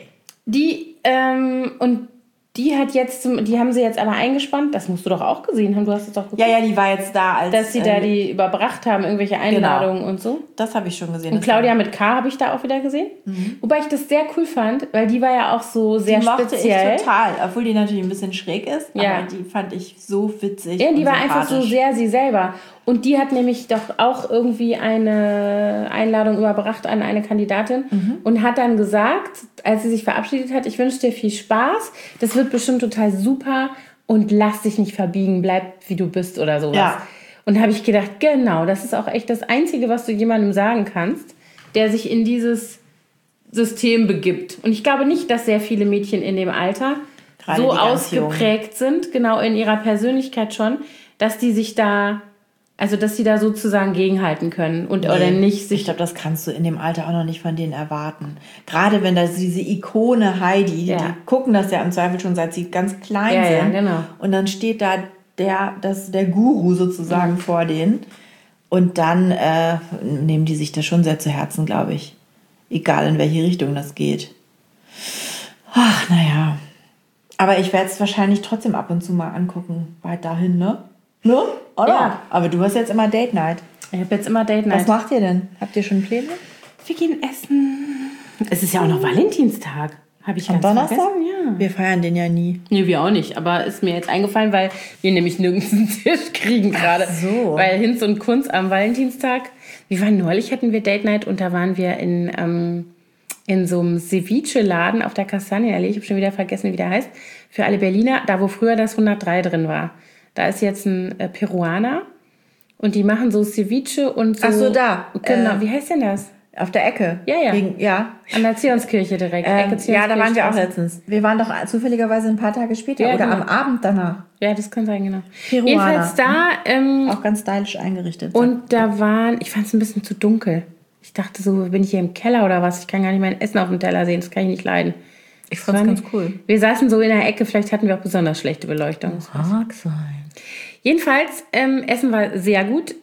Und die hat jetzt, die haben sie jetzt aber eingespannt. Das musst du doch auch gesehen haben. Du hast es doch geguckt. Ja, die war jetzt da. Dass sie da die überbracht haben, irgendwelche Einladungen und so. Das habe ich schon gesehen. Und Claudia mit K habe ich da auch wieder gesehen. Wobei ich das sehr cool fand, weil die war ja auch so sehr speziell. Ich total. Obwohl die natürlich ein bisschen schräg ist. Ja. Aber die fand ich so witzig. Ja, die war einfach so sehr sie selber. Und die hat nämlich doch auch irgendwie eine Einladung überbracht an eine Kandidatin und hat dann gesagt, als sie sich verabschiedet hat, ich wünsche dir viel Spaß, das wird bestimmt total super und lass dich nicht verbiegen, bleib wie du bist oder sowas. Ja. Und da habe ich gedacht, genau, das ist auch echt das Einzige, was du jemandem sagen kannst, der sich in dieses System begibt. Und ich glaube nicht, dass sehr viele Mädchen in dem Alter Gerade so die ganz ausgeprägt sind, genau in ihrer Persönlichkeit schon, dass die sich da, also dass sie da sozusagen gegenhalten können und oder nicht sich. Ich glaube, das kannst du in dem Alter auch noch nicht von denen erwarten. Gerade wenn da diese Ikone Heidi, die gucken das ja im Zweifel schon, seit sie ganz klein sind. Ja, genau. Und dann steht da der Guru sozusagen vor denen. Und dann nehmen die sich das schon sehr zu Herzen, glaube ich. Egal, in welche Richtung das geht. Ach, naja. Aber ich werde es wahrscheinlich trotzdem ab und zu mal angucken. Weiterhin, ne? Ne? Oder? Ja. Aber du hast jetzt immer Date Night. Ich habe jetzt immer Date Night. Was macht ihr denn? Habt ihr schon Pläne? Wir gehen essen. Es ist ja auch noch Valentinstag. Habe ich Am ganz Donnerstag? vergessen. Ja. Wir feiern den ja nie. Nee, wir auch nicht. Aber ist mir jetzt eingefallen, weil wir nämlich nirgends einen Tisch kriegen gerade. Ach so. Weil Hinz und Kunz am Valentinstag, hatten wir Date Night und da waren wir in so einem Ceviche-Laden auf der Kastanienallee. Ich habe schon wieder vergessen, wie der heißt. Für alle Berliner, da wo früher das 103 drin war. Da ist jetzt ein Peruaner und die machen so Ceviche und so. Ach so, da. Genau, wie heißt denn das? Auf der Ecke? Ja. Ja. An der Zionskirche direkt. Ecke Ja, Zionskirche. da waren wir auch letztens. Wir waren doch zufälligerweise ein paar Tage später Ja, oder genau. am Abend danach. Ja, das kann sein, genau. Peruaner. Jedenfalls da. Auch ganz stylisch eingerichtet. Und da ich fand es ein bisschen zu dunkel. Ich dachte so, bin ich hier im Keller oder was? Ich kann gar nicht mein Essen auf dem Teller sehen, das kann ich nicht leiden. Ich fand es ganz cool. Wir saßen so in der Ecke, vielleicht hatten wir auch besonders schlechte Beleuchtung. Mag sein. Jedenfalls, Essen war sehr gut.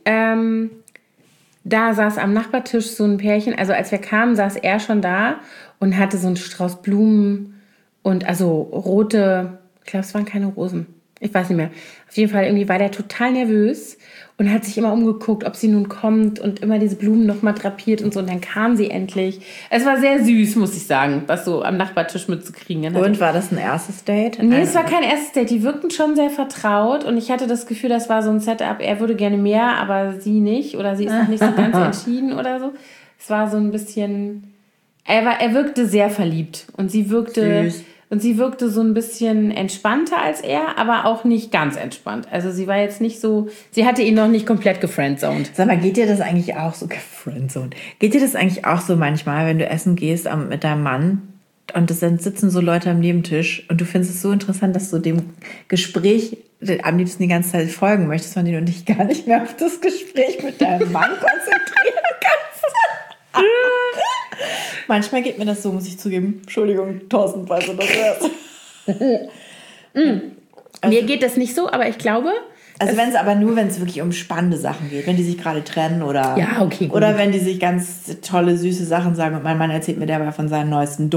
Da saß am Nachbartisch so ein Pärchen, also als wir kamen, saß er schon da und hatte so einen Strauß Blumen und also rote, ich glaube, es waren keine Rosen. Ich weiß nicht mehr. Auf jeden Fall irgendwie war der total nervös und hat sich immer umgeguckt, ob sie nun kommt und immer diese Blumen nochmal drapiert und so. Und dann kam sie endlich. Es war sehr süß, muss ich sagen, was so am Nachbartisch mitzukriegen. Und war das ein erstes Date? Nee, es war kein erstes Date. Die wirkten schon sehr vertraut und ich hatte das Gefühl, das war so ein Setup. Er würde gerne mehr, aber sie nicht. Oder sie ist noch nicht so ganz entschieden oder so. Es war so ein bisschen... Er wirkte sehr verliebt und sie wirkte... Süß. Und sie wirkte so ein bisschen entspannter als er, aber auch nicht ganz entspannt. Also sie war jetzt nicht so... Sie hatte ihn noch nicht komplett gefriendzoned. Sag mal, geht dir das eigentlich auch so... Friendzone. Geht dir das eigentlich auch so manchmal, wenn du essen gehst mit deinem Mann und dann sitzen so Leute am Nebentisch und du findest es so interessant, dass du dem Gespräch am liebsten die ganze Zeit folgen möchtest, von denen du dich gar nicht mehr auf das Gespräch mit deinem Mann konzentrieren kannst. Manchmal geht mir das so, muss ich zugeben. Entschuldigung, Thorsten, falls du das hörst. Mir geht das nicht so, aber ich glaube... Also wenn es wirklich um spannende Sachen geht, wenn die sich gerade trennen oder Ja, okay, gut. oder wenn die sich ganz tolle, süße Sachen sagen und mein Mann erzählt mir dabei von seinen neuesten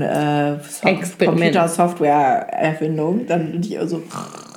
Computer-Software-Erfindungen, dann bin ich immer so...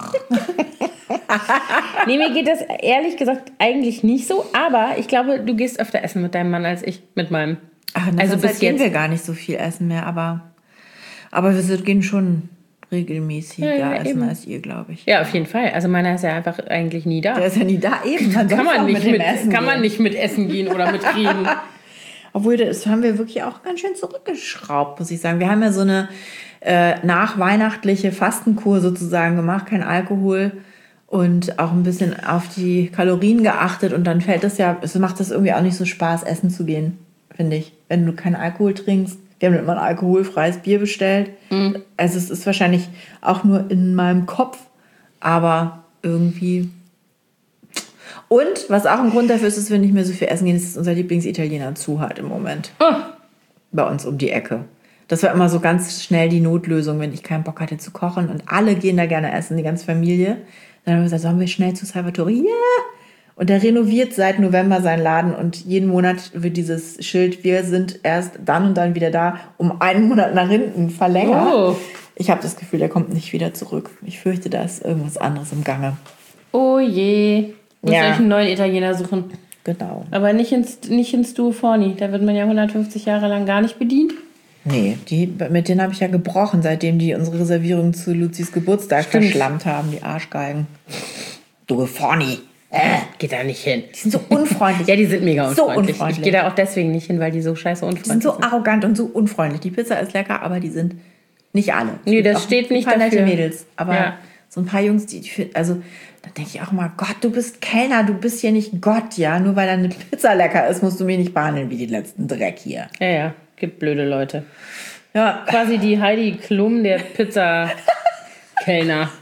Nee, mir geht das ehrlich gesagt eigentlich nicht so, aber ich glaube, du gehst öfter essen mit deinem Mann als ich mit meinem. Ach, also bis gehen jetzt. wir gar nicht so viel essen mehr, aber wir gehen schon regelmäßiger essen eben. als ihr, glaube ich. Ja, auf jeden Fall. Also meiner ist ja einfach eigentlich nie da. Der ist ja nie da, eben. Kann man nicht mit essen gehen oder mit reden. Obwohl, das haben wir wirklich auch ganz schön zurückgeschraubt, muss ich sagen. Wir haben ja so eine nachweihnachtliche Fastenkur sozusagen gemacht, kein Alkohol und auch ein bisschen auf die Kalorien geachtet und dann macht das irgendwie auch nicht so Spaß, essen zu gehen, finde ich. Wenn du keinen Alkohol trinkst. Wir haben immer ein alkoholfreies Bier bestellt. Also es ist wahrscheinlich auch nur in meinem Kopf, aber irgendwie... Und was auch ein Grund dafür ist, dass wir nicht mehr so viel essen gehen, ist, dass unser Lieblingsitaliener zu hat im Moment. Bei uns um die Ecke. Das war immer so ganz schnell die Notlösung, wenn ich keinen Bock hatte zu kochen. Und alle gehen da gerne essen, die ganze Familie. Dann haben wir gesagt, sollen wir schnell zu Salvatore? Ja! Und der renoviert seit November seinen Laden. Und jeden Monat wird dieses Schild, wir sind erst dann und dann wieder da, um einen Monat nach hinten verlängert. Oh. Ich habe das Gefühl, der kommt nicht wieder zurück. Ich fürchte, da ist irgendwas anderes im Gange. Oh je. Muss euch einen neuen Italiener suchen. Genau. Aber nicht ins Duo Forni. Da wird man ja 150 Jahre lang gar nicht bedient. Nee, mit denen habe ich ja gebrochen, seitdem die unsere Reservierung zu Luzis Geburtstag verschlammt haben, die Arschgeigen. Du Forni. Geht da nicht hin. Die sind so unfreundlich. Ja, die sind mega So unfreundlich. unfreundlich. Ich gehe da auch deswegen nicht hin, weil die so scheiße Die unfreundlich sind so arrogant und so unfreundlich. Die Pizza ist lecker, aber die sind nicht alle. Nee, Es gibt das auch steht nicht ein paar nette dafür. Mädels. Aber Ja. so ein paar Jungs, also da denke ich auch mal, Gott, du bist Kellner, du bist hier nicht Gott, ja. Nur weil deine Pizza lecker ist, musst du mich nicht behandeln wie die letzten Dreck hier. Ja, gibt blöde Leute. Ja, Quasi die Heidi Klum der Pizza-Kellner.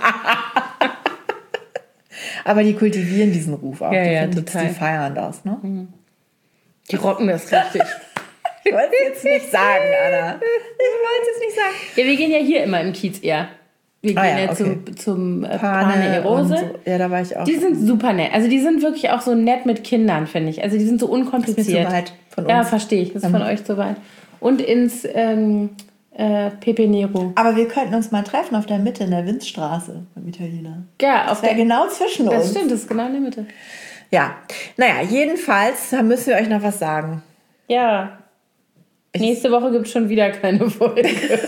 aber die kultivieren diesen Ruf auch. Ja, die ja, finden, total. Die feiern das, ne? Die rocken das richtig. Ich wollte es jetzt nicht sagen, Anna. Ich wollte es nicht sagen. Ja, wir gehen ja hier immer im Kiez eher. Wir gehen ja, okay. zum Pane Erose. und so. Ja, da war ich auch. Die sind super nett. Also die sind wirklich auch so nett mit Kindern, finde ich. Also die sind so unkompliziert. Das ist mir zu weit von uns. Ja, verstehe ich. Das ist von euch zu weit. Und ins Pepe Nero. Aber wir könnten uns mal treffen auf der Mitte in der Winzstraße beim Italiener. Ja, auf Das wäre genau zwischen uns. Das stimmt, das ist genau in der Mitte. Ja, naja, jedenfalls müssen wir euch noch was sagen. Ja. Nächste Woche gibt es schon wieder keine Folge.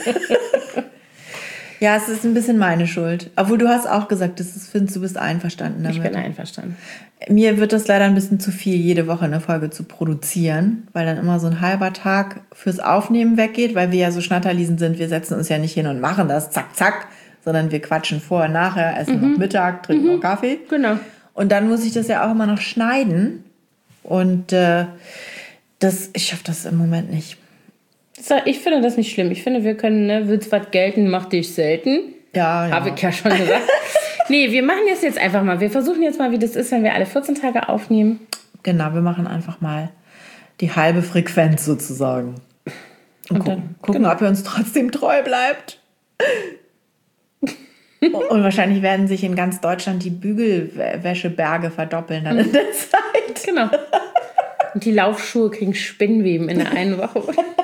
Ja, es ist ein bisschen meine Schuld. Obwohl du hast auch gesagt, du bist einverstanden damit. Ich bin einverstanden. Mir wird das leider ein bisschen zu viel, jede Woche eine Folge zu produzieren, weil dann immer so ein halber Tag fürs Aufnehmen weggeht, weil wir ja so Schnatterliesen sind. Wir setzen uns ja nicht hin und machen das, zack, zack, sondern wir quatschen vorher, nachher, essen noch Mittag, trinken noch Kaffee. Genau. Und dann muss ich das ja auch immer noch schneiden. Und ich schaffe das im Moment nicht. Ich finde das nicht schlimm. Ich finde, wir können, ne, willst was gelten, mach dich selten. Ja. Habe ich ja schon gesagt. Nee, wir machen das jetzt einfach mal. Wir versuchen jetzt mal, wie das ist, wenn wir alle 14 Tage aufnehmen. Genau, wir machen einfach mal die halbe Frequenz sozusagen. Und gucken, ob ihr uns trotzdem treu bleibt. Und wahrscheinlich werden sich in ganz Deutschland die Bügelwäscheberge verdoppeln dann in der Zeit. Genau. Und die Laufschuhe kriegen Spinnweben in der einen Woche.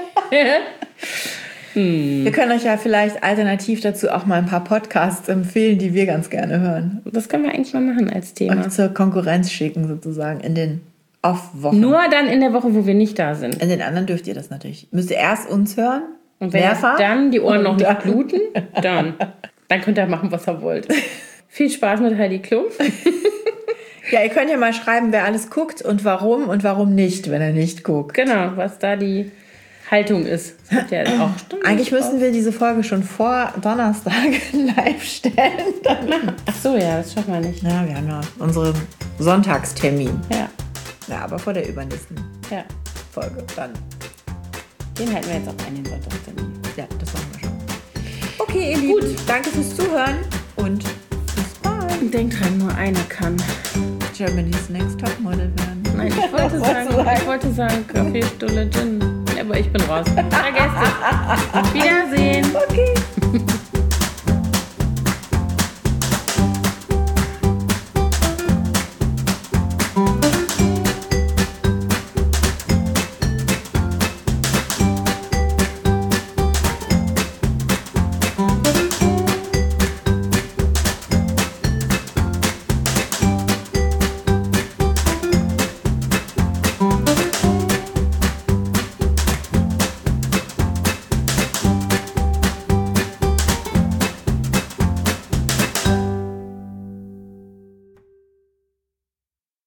Wir können euch ja vielleicht alternativ dazu auch mal ein paar Podcasts empfehlen, die wir ganz gerne hören. Das können wir eigentlich mal machen als Thema. Und zur Konkurrenz schicken sozusagen in den Off-Wochen. Nur dann in der Woche, wo wir nicht da sind. In den anderen dürft ihr das natürlich. Müsst ihr erst uns hören. Und wenn mehrfach, dann die Ohren noch nicht bluten, dann könnt ihr machen, was ihr wollt. Viel Spaß mit Heidi Klum. Ja, ihr könnt ja mal schreiben, wer alles guckt und warum nicht, wenn er nicht guckt. Genau, was da die Haltung ist. Das gibt ja auch Stunden. Eigentlich müssen wir diese Folge schon vor Donnerstag live stellen. Ach so, ja, das schaffen wir nicht. Ja, wir haben ja unseren Sonntagstermin. Ja. Ja, aber vor der übernächsten Ja. Folge dann. Den halten wir jetzt auch ein, den Sonntagstermin. Ja, das machen wir schon. Okay, ihr Lieben, danke fürs Zuhören und bis bald. Und denkt dran, nur einer kann. Germany's Next Topmodel werden. Nein, ich wollte sagen Kaffeestulle Gin. Aber ich bin raus. Vergesst es. Wiedersehen. Okay.